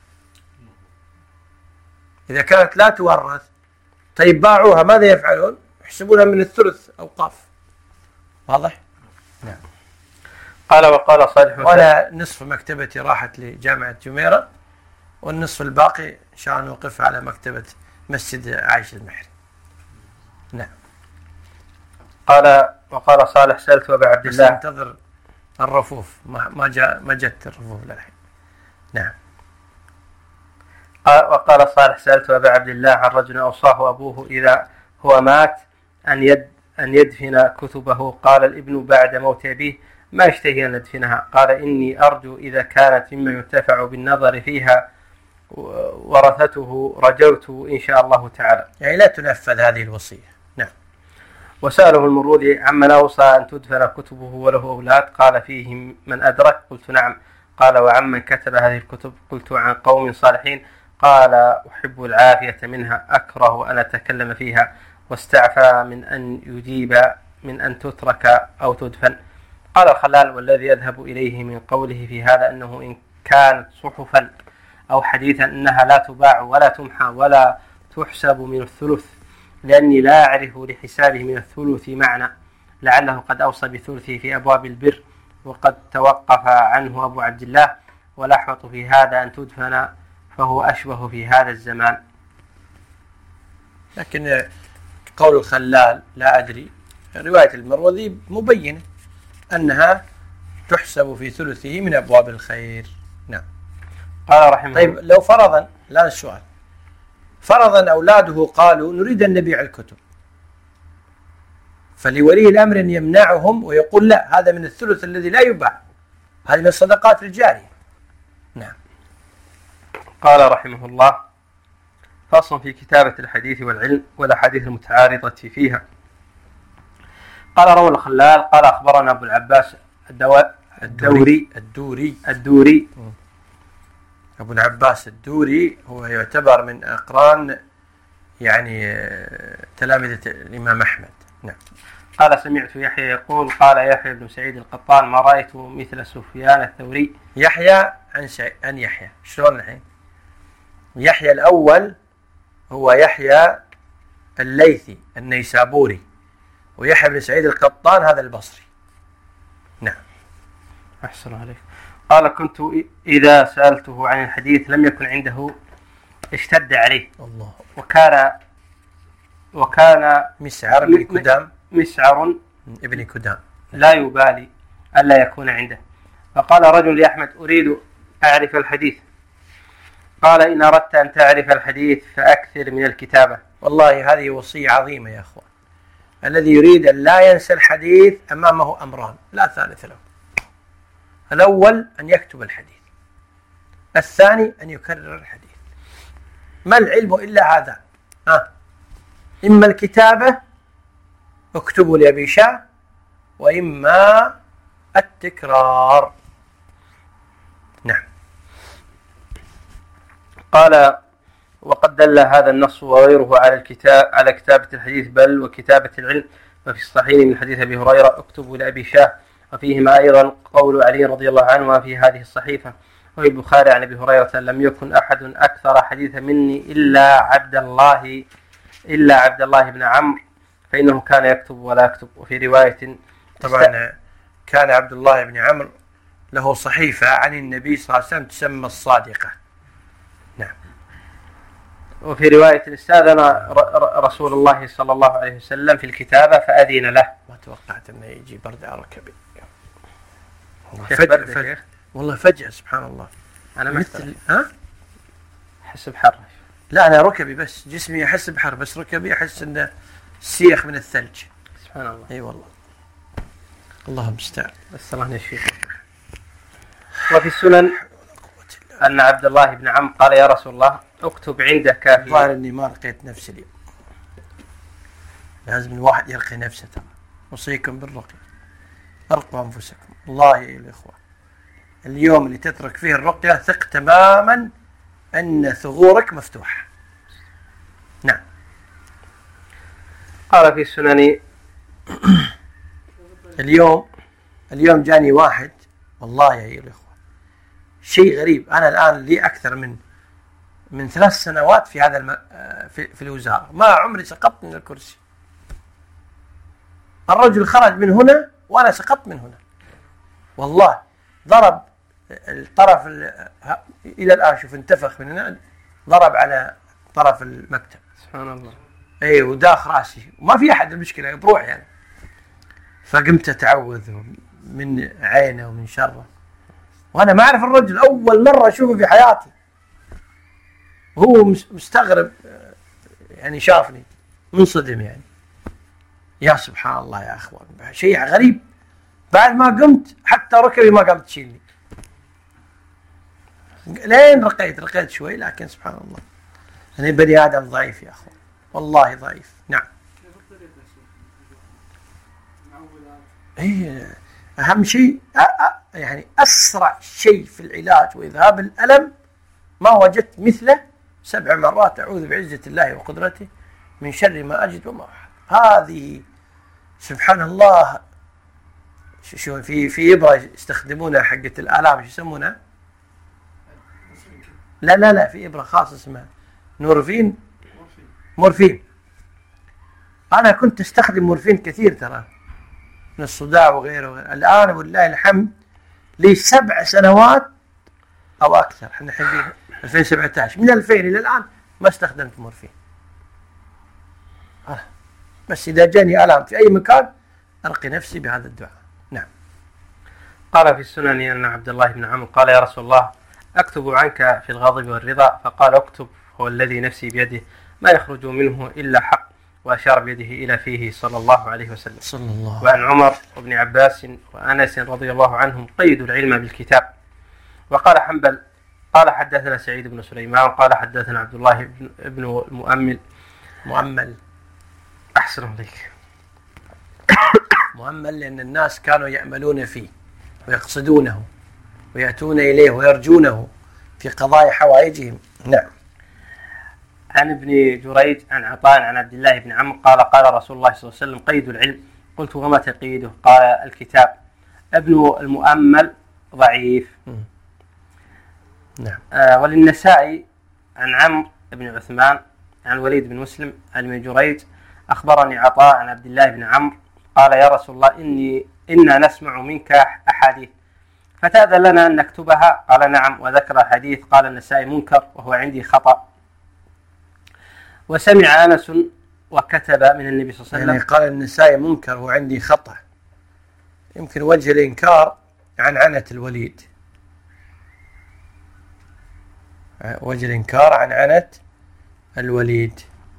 إذا كانت لا تورث طيب باعوها ماذا يفعلون؟ يحسبونها من الثلث أوقاف. واضح؟ نعم. قال وقال صالح وأنا نصف مكتبتي راحت لجامعة جميرة، والنصف الباقي إن شاء الله نوقفها على مكتبة مسجد عائشة المحري. نعم. قال وقال صالح سألت أبا عبد الله. انتظر الرفوف، ما جت الرفوف للحين. نعم. وقال صالح سألت أبا عبد الله عن رجل أوصاه أبوه إذا هو مات أن يدفن كتبه. قال الابن بعد موت أبيه ما اشتهي أن ندفنها. قال إني أرجو إذا كانت مما ينتفع بالنظر فيها ورثته رجوت إن شاء الله تعالى. يعني لا تنفذ هذه الوصية. نعم. وسأله المرودي عمن أوصى أن تدفن كتبه وله أولاد قال فيهم من أدرك؟ قلت نعم. قال وعمن كتب هذه الكتب؟ قلت عن قوم صالحين. قال أحب العافية منها، أكره أن أتكلم فيها، واستعفى من أن يجيب من أن تترك أو تدفن. قال الخلال والذي يذهب إليه من قوله في هذا أنه إن كانت صحفا أو حديثا أنها لا تباع ولا تمحى ولا تحسب من الثلث، لأني لا أعرف لحسابه من الثلث معنى، لعله قد أوصى بثلثه في أبواب البر وقد توقف عنه أبو عبد الله، والأحوط في هذا أن تدفن فهو أشبه في هذا الزمان. لكن قول الخلال لا أدري، رواية المروذي مبينة أنها تحسب في ثلثه من أبواب الخير. نعم. قال رحمه. طيب لو فرضا، لا السؤال، فرضا أولاده قالوا نريد أن نبيع الكتب، فلولي الأمر أن يمنعهم ويقول لا هذا من الثلث الذي لا يباع، هذه من الصدقات الجارية. نعم. قال رحمه الله فصل في كتابة الحديث والعلم والأحاديث المتعارضة فيها. قال روى الخلال قال أخبرنا أبو العباس الدوري. أبو العباس الدوري هو يعتبر من أقران يعني تلامذة الإمام أحمد. نعم. قال سمعت يحيى يقول قال يحيى بن سعيد القطان ما رأيت مثل سفيان الثوري. يحيى عن يحيى، شلون الحين؟ يحيى الأول هو يحيى الليثي النيسابوري، ويحيى بن سعيد القطان هذا البصري. نعم. أحسن عليك. قال كنت إذا سألته عن الحديث لم يكن عنده اشتد عليه. الله. وكان مسعر بن كدام. مسعر ابن كدام لا يبالي ألا يكون عنده. فقال رجل لأحمد أريد أعرف الحديث. قال إن أردت أن تعرف الحديث فأكثر من الكتابة. والله هذه وصية عظيمة يا أخوان. الذي يريد أن لا ينسى الحديث أمامه أمران لا ثالث له. الأول أن يكتب الحديث، الثاني أن يكرر الحديث. ما العلم إلا هذا، إما الكتابة اكتبوا لأبي شاه، وإما التكرار. نعم. قال وقد دل هذا النص وغيره على كتابة الحديث بل وكتابة العلم، وفي الصحيح من حديث أبي هريرة اكتبوا لأبي شاه، وفيهما أيضا قول علي رضي الله عنه في هذه الصحيفة. وفي البخاري عن أبي هريرة لم يكن أحد أكثر حديثا مني إلا عبد الله بن عمرو، فإنه كان يكتب ولا يكتب. وفي رواية طبعا كان عبد الله بن عمرو له صحيفة عن النبي صلى الله عليه وسلم تسمى الصادقة. نعم. وفي رواية استأذن رسول الله صلى الله عليه وسلم في الكتابة فأذن له. ما توقعت أنه يجي برد على ركبي. والله فجأة سبحان الله. أنا مثل أحس بحر. لا أنا ركبي بس، جسمي أحس بحر، بس ركبي أحس أنه سيخ من الثلج. سبحان الله. أي والله. اللهم المستعان. بس الله يشفيك. وفي السنن أن عبد الله بن عمرو قال يا رسول الله اكتب عندك. الظاهر إني ما رقيت نفسي اليوم. لازم الواحد يرقي نفسه ترى. أوصيكم بالرقي. ارقوا أنفسكم. الله يا الإخوة. اليوم اللي تترك فيه الرقية ثق تماما أن ثغورك مفتوحة. نعم. قال في السنن اليوم جاني واحد والله يا الإخوة شيء غريب. أنا الآن لي أكثر من 3 سنوات في هذا في الوزارة، ما عمري سقطت من الكرسي. الرجل خرج من هنا وأنا سقطت من هنا والله. ضرب الطرف إلى الآن شوف انتفخ من هنا، ضرب على طرف المكتب. سبحان الله. اي وداخ راسي وما في أحد، المشكلة بروح يعني. فقمت أتعوذ من عينه ومن شره، وأنا ما أعرف الرجل، أول مرة أشوفه في حياتي، وهو مستغرب يعني، شافني منصدم يعني. يا سبحان الله يا أخوان، شيء غريب. بعد ما قمت حتى ركبي ما قامت تشيلني، لين رقيت شوي، لكن سبحان الله أنا بني آدم ضعيف يا أخوان، والله ضعيف. نعم. أهم شيء يعني أسرع شيء في العلاج وإذهاب الألم ما وجدت مثله 7 مرات أعوذ بعزة الله وقدرته من شر ما أجد وما أحب. هذه سبحان الله. شو في إبرة يستخدمونها حقة الآلام، شو يسمونها؟ لا في إبرة خاصة اسمها مورفين. أنا كنت أستخدم مورفين كثير ترى من الصداع وغيره. الآن والله الحمد لي 7 سنوات أو أكثر، احنا الحين 2017، من 2000 إلى الآن ما استخدمت مورفين. بس إذا جاني ألم في أي مكان أرقي نفسي بهذا الدعاء. نعم. قال في السنن أن عبد الله بن عمرو قال يا رسول الله أكتب عنك في الغضب والرضا؟ فقال اكتب، هو الذي نفسي بيده ما يخرج منه إلا حق، وأشار بيده إلى فيه صلى الله عليه وسلم. صلى الله. وعن عمر وابن عباس وأنس رضي الله عنهم قيدوا العلم بالكتاب. وقال حنبل قال حدثنا سعيد بن سليمان قال حدثنا عبد الله بن مؤمل. أحسن عليك. مؤمل لأن الناس كانوا يأملون فيه ويقصدونه ويأتون إليه ويرجونه في قضايا حوائجهم. نعم. عن ابن جريج عن عطاء عن عبد الله بن عمرو قال قال رسول الله صلى الله عليه وسلم قيد العلم. قلت وما تقيده؟ قال الكتاب. ابن المؤمل ضعيف. نعم. وللنسائي عن عمرو بن عثمان عن وليد بن مسلم عن ابن جريج أخبرني عطاء عن عبد الله بن عمرو قال يا رسول الله إنا نسمع منك أحاديث فتأذن لنا أن نكتبها؟ قال نعم. وذكر حديث قال النسائي منكر وهو عندي خطأ. وسمع أنس وكتب من النبي صلى الله عليه وسلم. يعني قال النسائي منكر وعندي خطأ، يمكن وجه الإنكار عن عنة الوليد، وجه الإنكار عن عنة الوليد.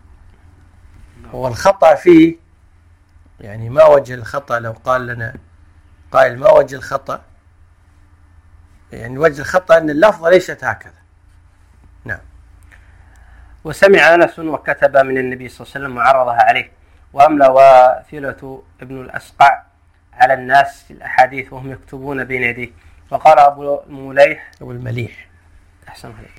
والخطأ فيه يعني ما وجه الخطأ؟ لو قال لنا قائل ما وجه الخطأ، يعني وجه الخطأ أن اللفظة ليست هكذا. نعم. وسمع أنس وكتب من النبي صلى الله عليه وسلم وعرضها عليه. وأملى وثيلة ابن الأسقع على الناس في الأحاديث وهم يكتبون بين يديه. وقال أبو المليح أحسن عليك.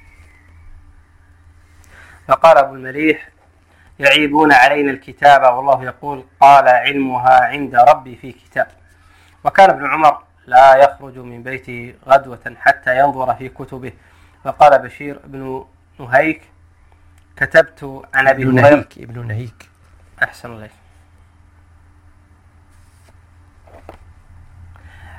فقال أبو المليح يعيبون علينا الكتابة والله يقول قال علمها عند ربي في كتاب. وكان ابن عمر لا يخرج من بيته غدوة حتى ينظر في كتبه. وقال بشير بن نهيك كتبت عن أبي هريرة ابن نهيك أحسن الله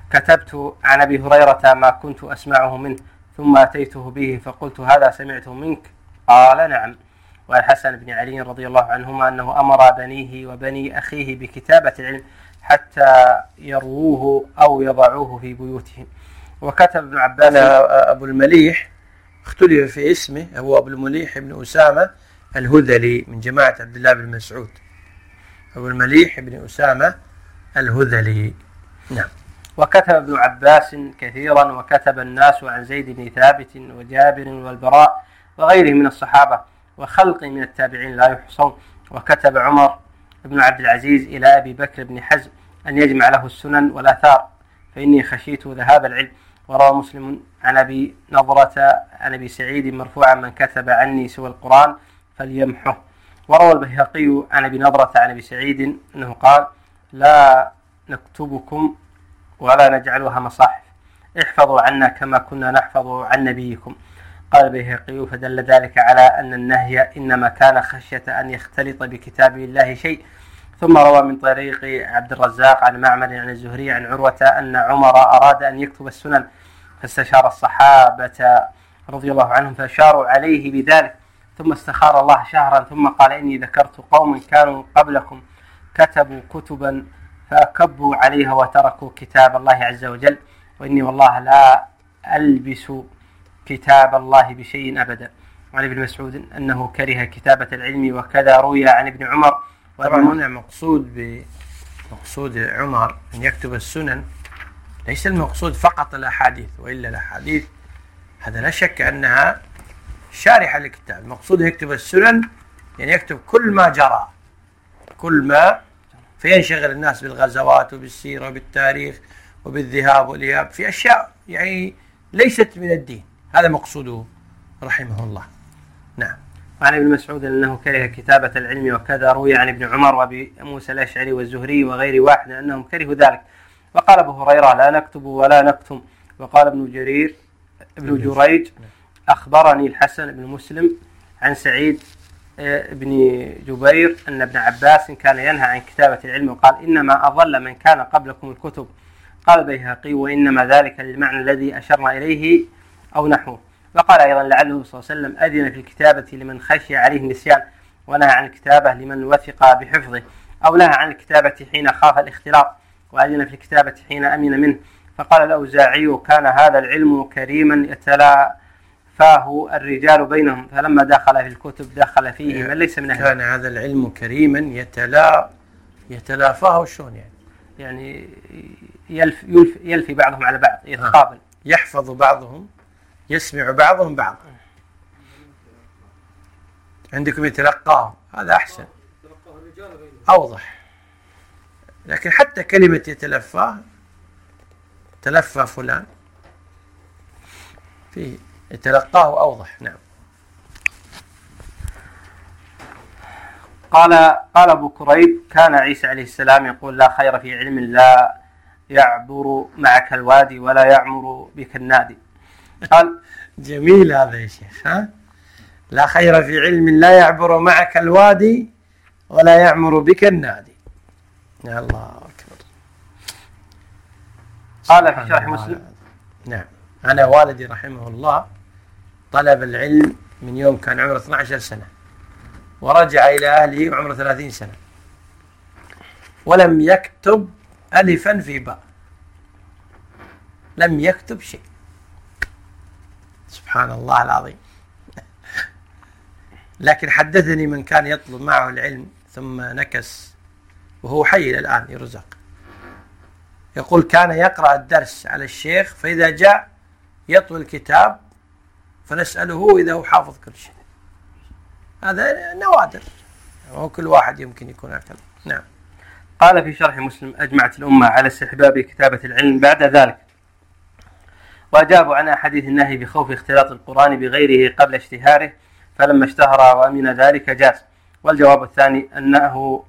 كتبت عن أبي هريرة ما كنت أسمعه منه ثم أتيته به فقلت هذا سمعته منك؟ قال نعم. وعن الحسن بن علي رضي الله عنهما أنه أمر بنيه وبني أخيه بكتابة العلم حتى يرووه أو يضعوه في بيوتهم. وكتب ابن عباس أبو المليح اختلف في اسمه، هو أبو المليح بن أسامة الهذلي من جماعة عبد الله بن مسعود. أبو المليح بن أسامة الهذلي. نعم. وكتب ابن عباس كثيرا، وكتب الناس عن زيد بن ثابت وجابر والبراء وغيره من الصحابة وخلق من التابعين لا يحصون. وكتب عمر بن عبد العزيز إلى أبي بكر بن حزم أن يجمع له السنن والآثار فإني خشيت ذهاب العلم. وروى مسلم عن أبي نضرة عن أبي سعيد مرفوعا من كتب عني سوى القرآن فليمحه. وروى البيهقي عن أبي نضرة عن أبي سعيد أنه قال لا نكتبكم ولا نجعلها مصاحف، احفظوا عنا كما كنا نحفظ عن نبيكم. قال البيهقي فدل ذلك على أن النهي إنما كان خشية أن يختلط بكتاب الله شيء. ثم روى من طريق عبد الرزاق عن معمر عن الزهري عن عروة أن عمر أراد أن يكتب السنن فاستشار الصحابة رضي الله عنهم فأشاروا عليه بذلك، ثم استخار الله شهرا ثم قال إني ذكرت قوم كانوا قبلكم كتبوا كتبا فأكبوا عليها وتركوا كتاب الله عز وجل، وإني والله لا ألبس كتاب الله بشيء أبدا. وعن ابن مسعود أنه كره كتابة العلم، وكذا روي عن ابن عمر. طبعا هنا مقصود عمر أن يكتب السنن ليس المقصود فقط الأحاديث، وإلا الأحاديث هذا لا شك أنها شارحة للكتاب. المقصود يكتب السنن يعني يكتب كل ما جرى، كل ما فينشغل الناس بالغزوات وبالسيرة وبالتاريخ وبالذهاب والإياب في أشياء يعني ليست من الدين. هذا مقصوده رحمه الله. نعم. وعن ابن مسعود أنه كره كتابة العلم، وكذا روي عن ابن عمر وأبي موسى الأشعري والزهري وغير واحد أنهم كرهوا ذلك. وقال أبو هريرة لا نكتب ولا نكتم. وقال ابن جريج أخبرني الحسن بن مسلم عن سعيد بن جبير أن ابن عباس كان ينهى عن كتابة العلم وقال إنما أضل من كان قبلكم الكتب. قال البيهقي وإنما ذلك للمعنى الذي أشرنا إليه أو نحوه. وقال أيضا لعله صلى الله عليه وسلم أذن في الكتابة لمن خشي عليه النسيان، ونهى عن الكتابة لمن وثق بحفظه، أو نهى عن الكتابة حين خاف الاختلاط، وأذن في الكتابة حين أمن منه. فقال الأوزاعي كان هذا العلم كريما يتلافاه الرجال بينهم، فلما دخل في الكتب دخل فيه من ليس من أهله. كان هذا العلم كريما يتلافاه شلون يعني يلفي بعضهم على بعض، يتقابل، يحفظ بعضهم، يسمع بعضهم بعض. عندكم يتلقاه، هذا أحسن أوضح. لكن حتى كلمة يتلفاه، تلفى فلان، في يتلقاه أوضح. نعم. قال أبو كريب كان عيسى عليه السلام يقول لا خير في علم لا يعبر معك الوادي ولا يعمر بك النادي. قال جميل هذا يا شيخ. لا خير في علم لا يعبر معك الوادي ولا يعمر بك النادي. يا الله أكبر. قال في شرح مسلم. نعم. أنا والدي رحمه الله طلب العلم من يوم كان عمره 12 سنة ورجع إلى أهله وعمره 30 سنة ولم يكتب ألفا في باء، لم يكتب شيء. سبحان الله العظيم. لكن حدثني من كان يطلب معه العلم ثم نكس وهو حي الآن يرزق، يقول كان يقرأ الدرس على الشيخ فإذا جاء يطوي الكتاب فنسأله إذا هو حافظ كل شيء. هذا نوادر، وكل واحد يمكن يكون هكذا. نعم. قال في شرح مسلم أجمعت الأمة على استحباب كتابة العلم بعد ذلك، وأجابوا عن أحاديث النهي بخوف اختلاط القرآن بغيره قبل اشتهاره، فلما اشتهر وأمن ذلك جاز. والجواب الثاني أنه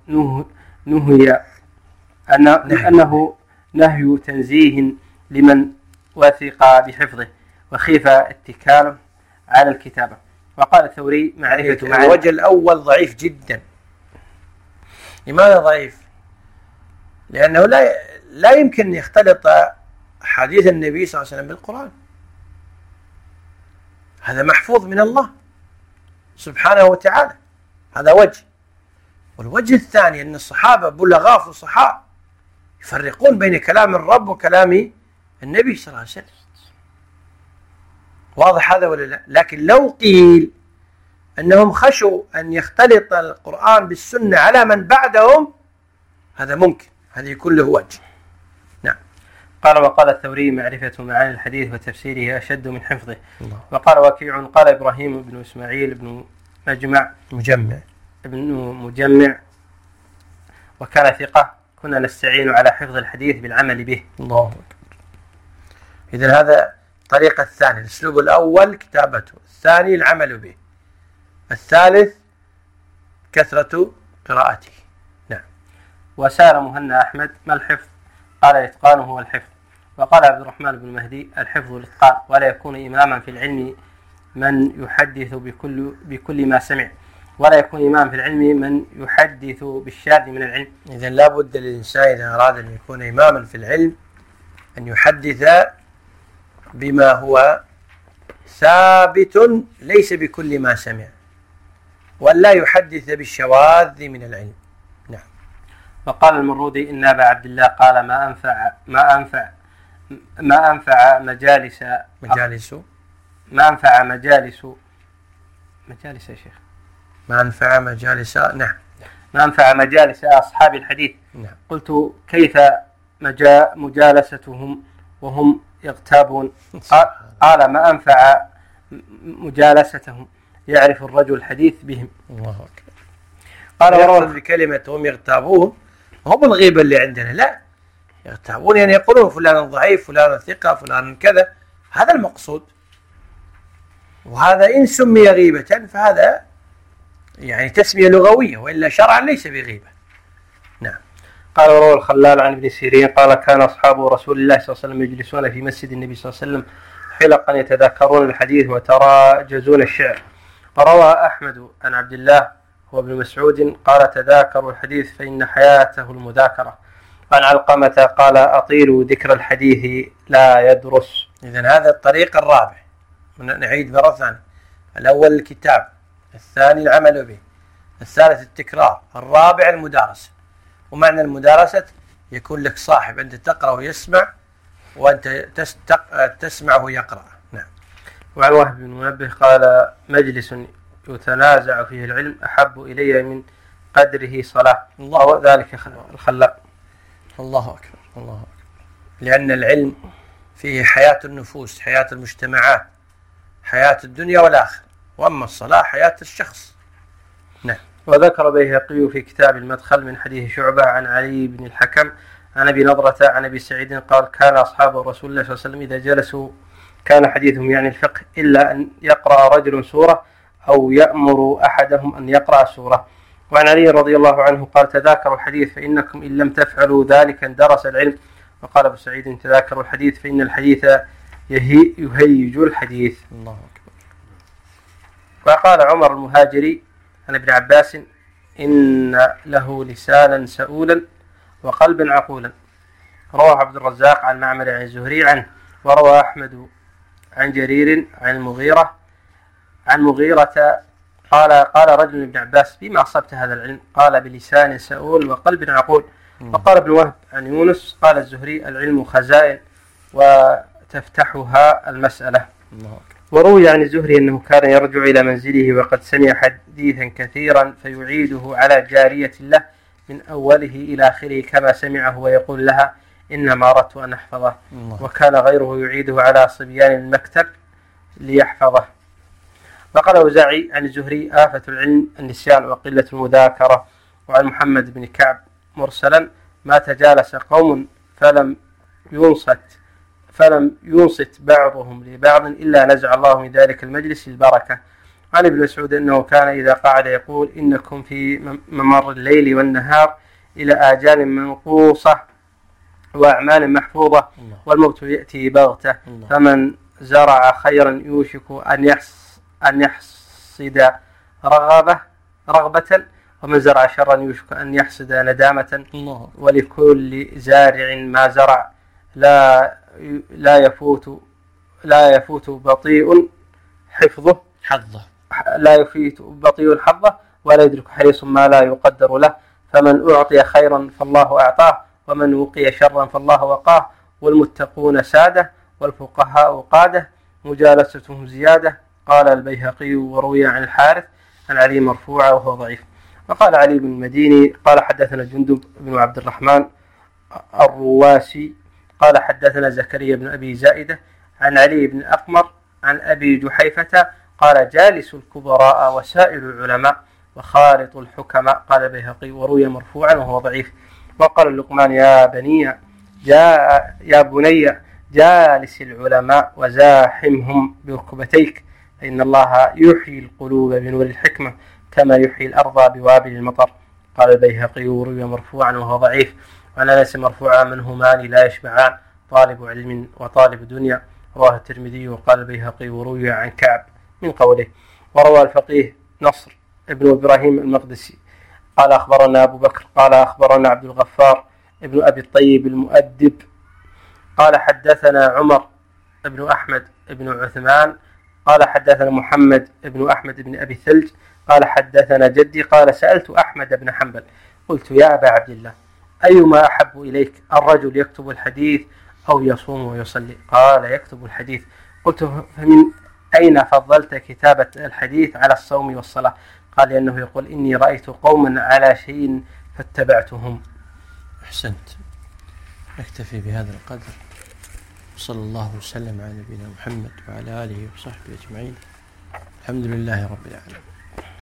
نهي تنزيه لمن وثق بحفظه وخيف اتكاله على الكتابة. وقال الثوري معرفة معاني. الوجه الأول ضعيف جدا. لماذا ضعيف؟ لأنه لا يمكن يختلط حديث النبي صلى الله عليه وسلم بالقرآن، هذا محفوظ من الله سبحانه وتعالى، هذا وجه. والوجه الثاني أن الصحابة بلغاء فصحاء يفرقون بين كلام الرب وكلام النبي صلى الله عليه وسلم. واضح هذا ولا لا؟ لكن لو قيل أنهم خشوا أن يختلط القرآن بالسنة على من بعدهم، هذا ممكن، هذا يكون له وجه. نعم. قال وقال الثوري معرفة معاني الحديث وتفسيره أشد من حفظه. الله. وقال وكيع قال إبراهيم بن إسماعيل بن مجمع وكان ثقة كنا نستعين على حفظ الحديث بالعمل به. الله أكبر. إذن هذا الطريقة الثانية، الأسلوب الأول كتابته، الثاني العمل به، الثالث كثرة قراءته. نعم. وسأل مهنا أحمد ما الحفظ؟ قال الإتقان هو الحفظ. وقال عبد الرحمن بن مهدي الحفظ الإتقان، ولا يكون إماما في العلم من يحدث بكل ما سمع، ولا يكون إمام في العلم من يحدث بالشاذ من العلم. إذن لا بد للإنسان إذا أراد أن يكون إماما في العلم أن يحدث بما هو ثابت ليس بكل ما سمع، ولا يحدث بالشواذ من العلم. نعم. وقال المرودي إن أبا عبد الله قال ما أنفع مجالس يا شيخ، ما أنفع مجالس أصحاب الحديث. نعم. قلت كيف مجالستهم وهم يغتابون؟ قال ما أنفع مجالستهم، يعرف الرجل الحديث بهم. الله أكبر. قال يقول بكلمة هم يغتابون، هم الغيبة اللي عندنا، لا يغتابون يعني يقولون فلان ضعيف، فلان ثقة، فلان كذا، هذا المقصود. وهذا إن سمي غيبة فهذا يعني تسمية لغوية، وإلا شرعا ليس بغيبة. نعم. قال وروى الخلال عن ابن سيرين قال كان أصحاب رسول الله صلى الله عليه وسلم يجلسون في مسجد النبي صلى الله عليه وسلم حلقا يتذاكرون الحديث وتراجزون الشعر. وروى أحمد عن عبد الله هو ابن مسعود قال تذاكروا الحديث فإن حياته المذاكرة. وعن علقمة قال أطيلوا ذكر الحديث لا يدرس. إذن هذا الطريق الرابع، نعيد مرة ثانية، الأول الكتاب، الثاني العمل به، الثالث التكرار، الرابع المدارسة. ومعنى المدارسة يكون لك صاحب أنت تقرأ ويسمع، وأنت تسمع ويقرأ. نعم. وعن وهب بن منبه قال مجلس يتنازع فيه العلم أحب إلي من قدره صلاة. الله ذلك الخلاق. الله أكبر. الله أكبر. لأن العلم فيه حياة النفوس، حياة المجتمعات، حياة الدنيا والآخرة، وأما الصلاة حياة الشخص. نعم. وذكر بيهقي في كتاب المدخل من حديث شعبة عن علي بن الحكم عن أبي نضرة عن أبي سعيد قال كان أصحاب رسول الله صلى الله عليه وسلم إذا جلسوا كان حديثهم يعني الفقه إلا أن يقرأ رجل سورة أو يأمر أحدهم أن يقرأ سورة. وعن علي رضي الله عنه قال تذاكروا الحديث فإنكم إن لم تفعلوا ذلك اندرس العلم. وقال أبو سعيد تذاكروا الحديث فإن الحديث يهيج الحديث. الله أكبر. وقال عمر المهاجري عن ابن عباس إن له لسانا سؤولا وقلبا عقولا. رواه عبد الرزاق عن معمر عن الزهري عنه. وروى أحمد عن جرير عن مغيرة قال رجل ابن عباس بما أصبت هذا العلم؟ قال بلسان سؤول وقلب عقول. وقال ابن وهب عن يونس قال الزهري العلم خزائن وتفتحها المسألة. وروي عن الزهري أنه كان يرجع إلى منزله وقد سمع حديثا كثيرا فيعيده على جارية له من أوله إلى آخره كما سمعه ويقول لها إنما أردت أن أحفظه. وكان غيره يعيده على صبيان المكتب ليحفظه. وقال أوزاعي عن الزهري آفة العلم النسيان وقلة المذاكرة. وعن محمد بن كعب مرسلا ما تجالس قوم فلم ينصت بعضهم لبعض إلا نزع الله من ذلك المجلس البركة. عن ابن مسعود أنه كان إذا قعد يقول إنكم في ممر الليل والنهار إلى آجال منقوصة وأعمال محفوظة والموت يأتي بغتة فمن زرع خيرا يوشك أن يحصد رغبة ومن زرع شرا يوشك أن يحصد ندامة. ولكل زارع ما زرع لا لا يفوت بطيء حفظه لا يفيت بطيء حظه ولا يدرك حريص ما لا يقدر له. فمن أعطي خيرا فالله أعطاه ومن وقي شرا فالله وقاه. والمتقون سادة والفقهاء قادة مجالستهم زيادة. قال البيهقي وروي عن الحارث عن علي مرفوعا وهو ضعيف. وقال علي بن المديني قال حدثنا جندب بن عبد الرحمن الرواسي قال حدثنا زكريا بن أبي زائدة عن علي بن أقمر عن أبي جحيفة قال جالس الكبراء وسائر العلماء وخالط الحكماء. قال البيهقي وروي مرفوعا وهو ضعيف. وقال لقمان يا بني جالس العلماء وزاحمهم بركبتيك فإن الله يحيي القلوب بنور الحكمة كما يحيي الأرض بوابل المطر. قال البيهقي وروي مرفوعا وهو ضعيف. وعن أنس مرفوعا منهمان لا يشبعان طالب علم وطالب دنيا. رواه الترمذي. وقال البيهقي وروي عن كعب من قوله. وروى الفقيه نصر ابن إبراهيم المقدسي قال أخبرنا أبو بكر قال أخبرنا عبد الغفار ابن أبي الطيب المؤدب قال حدثنا عمر ابن أحمد ابن عثمان قال حدثنا محمد ابن أحمد ابن أبي الثلج قال حدثنا جدي قال سألت أحمد بن حنبل قلت يا أبا عبد الله أيما أحب إليك الرجل يكتب الحديث أو يصوم ويصلي؟ قال يكتب الحديث. قلت فمن أين فضلت كتابة الحديث على الصوم والصلاة؟ قال لأنه يقول إني رأيت قوما على شيء فاتبعتهم. أحسنت. نكتفي بهذا القدر. صلى الله وسلم على نبينا محمد وعلى آله وصحبه أجمعين. الحمد لله رب العالمين.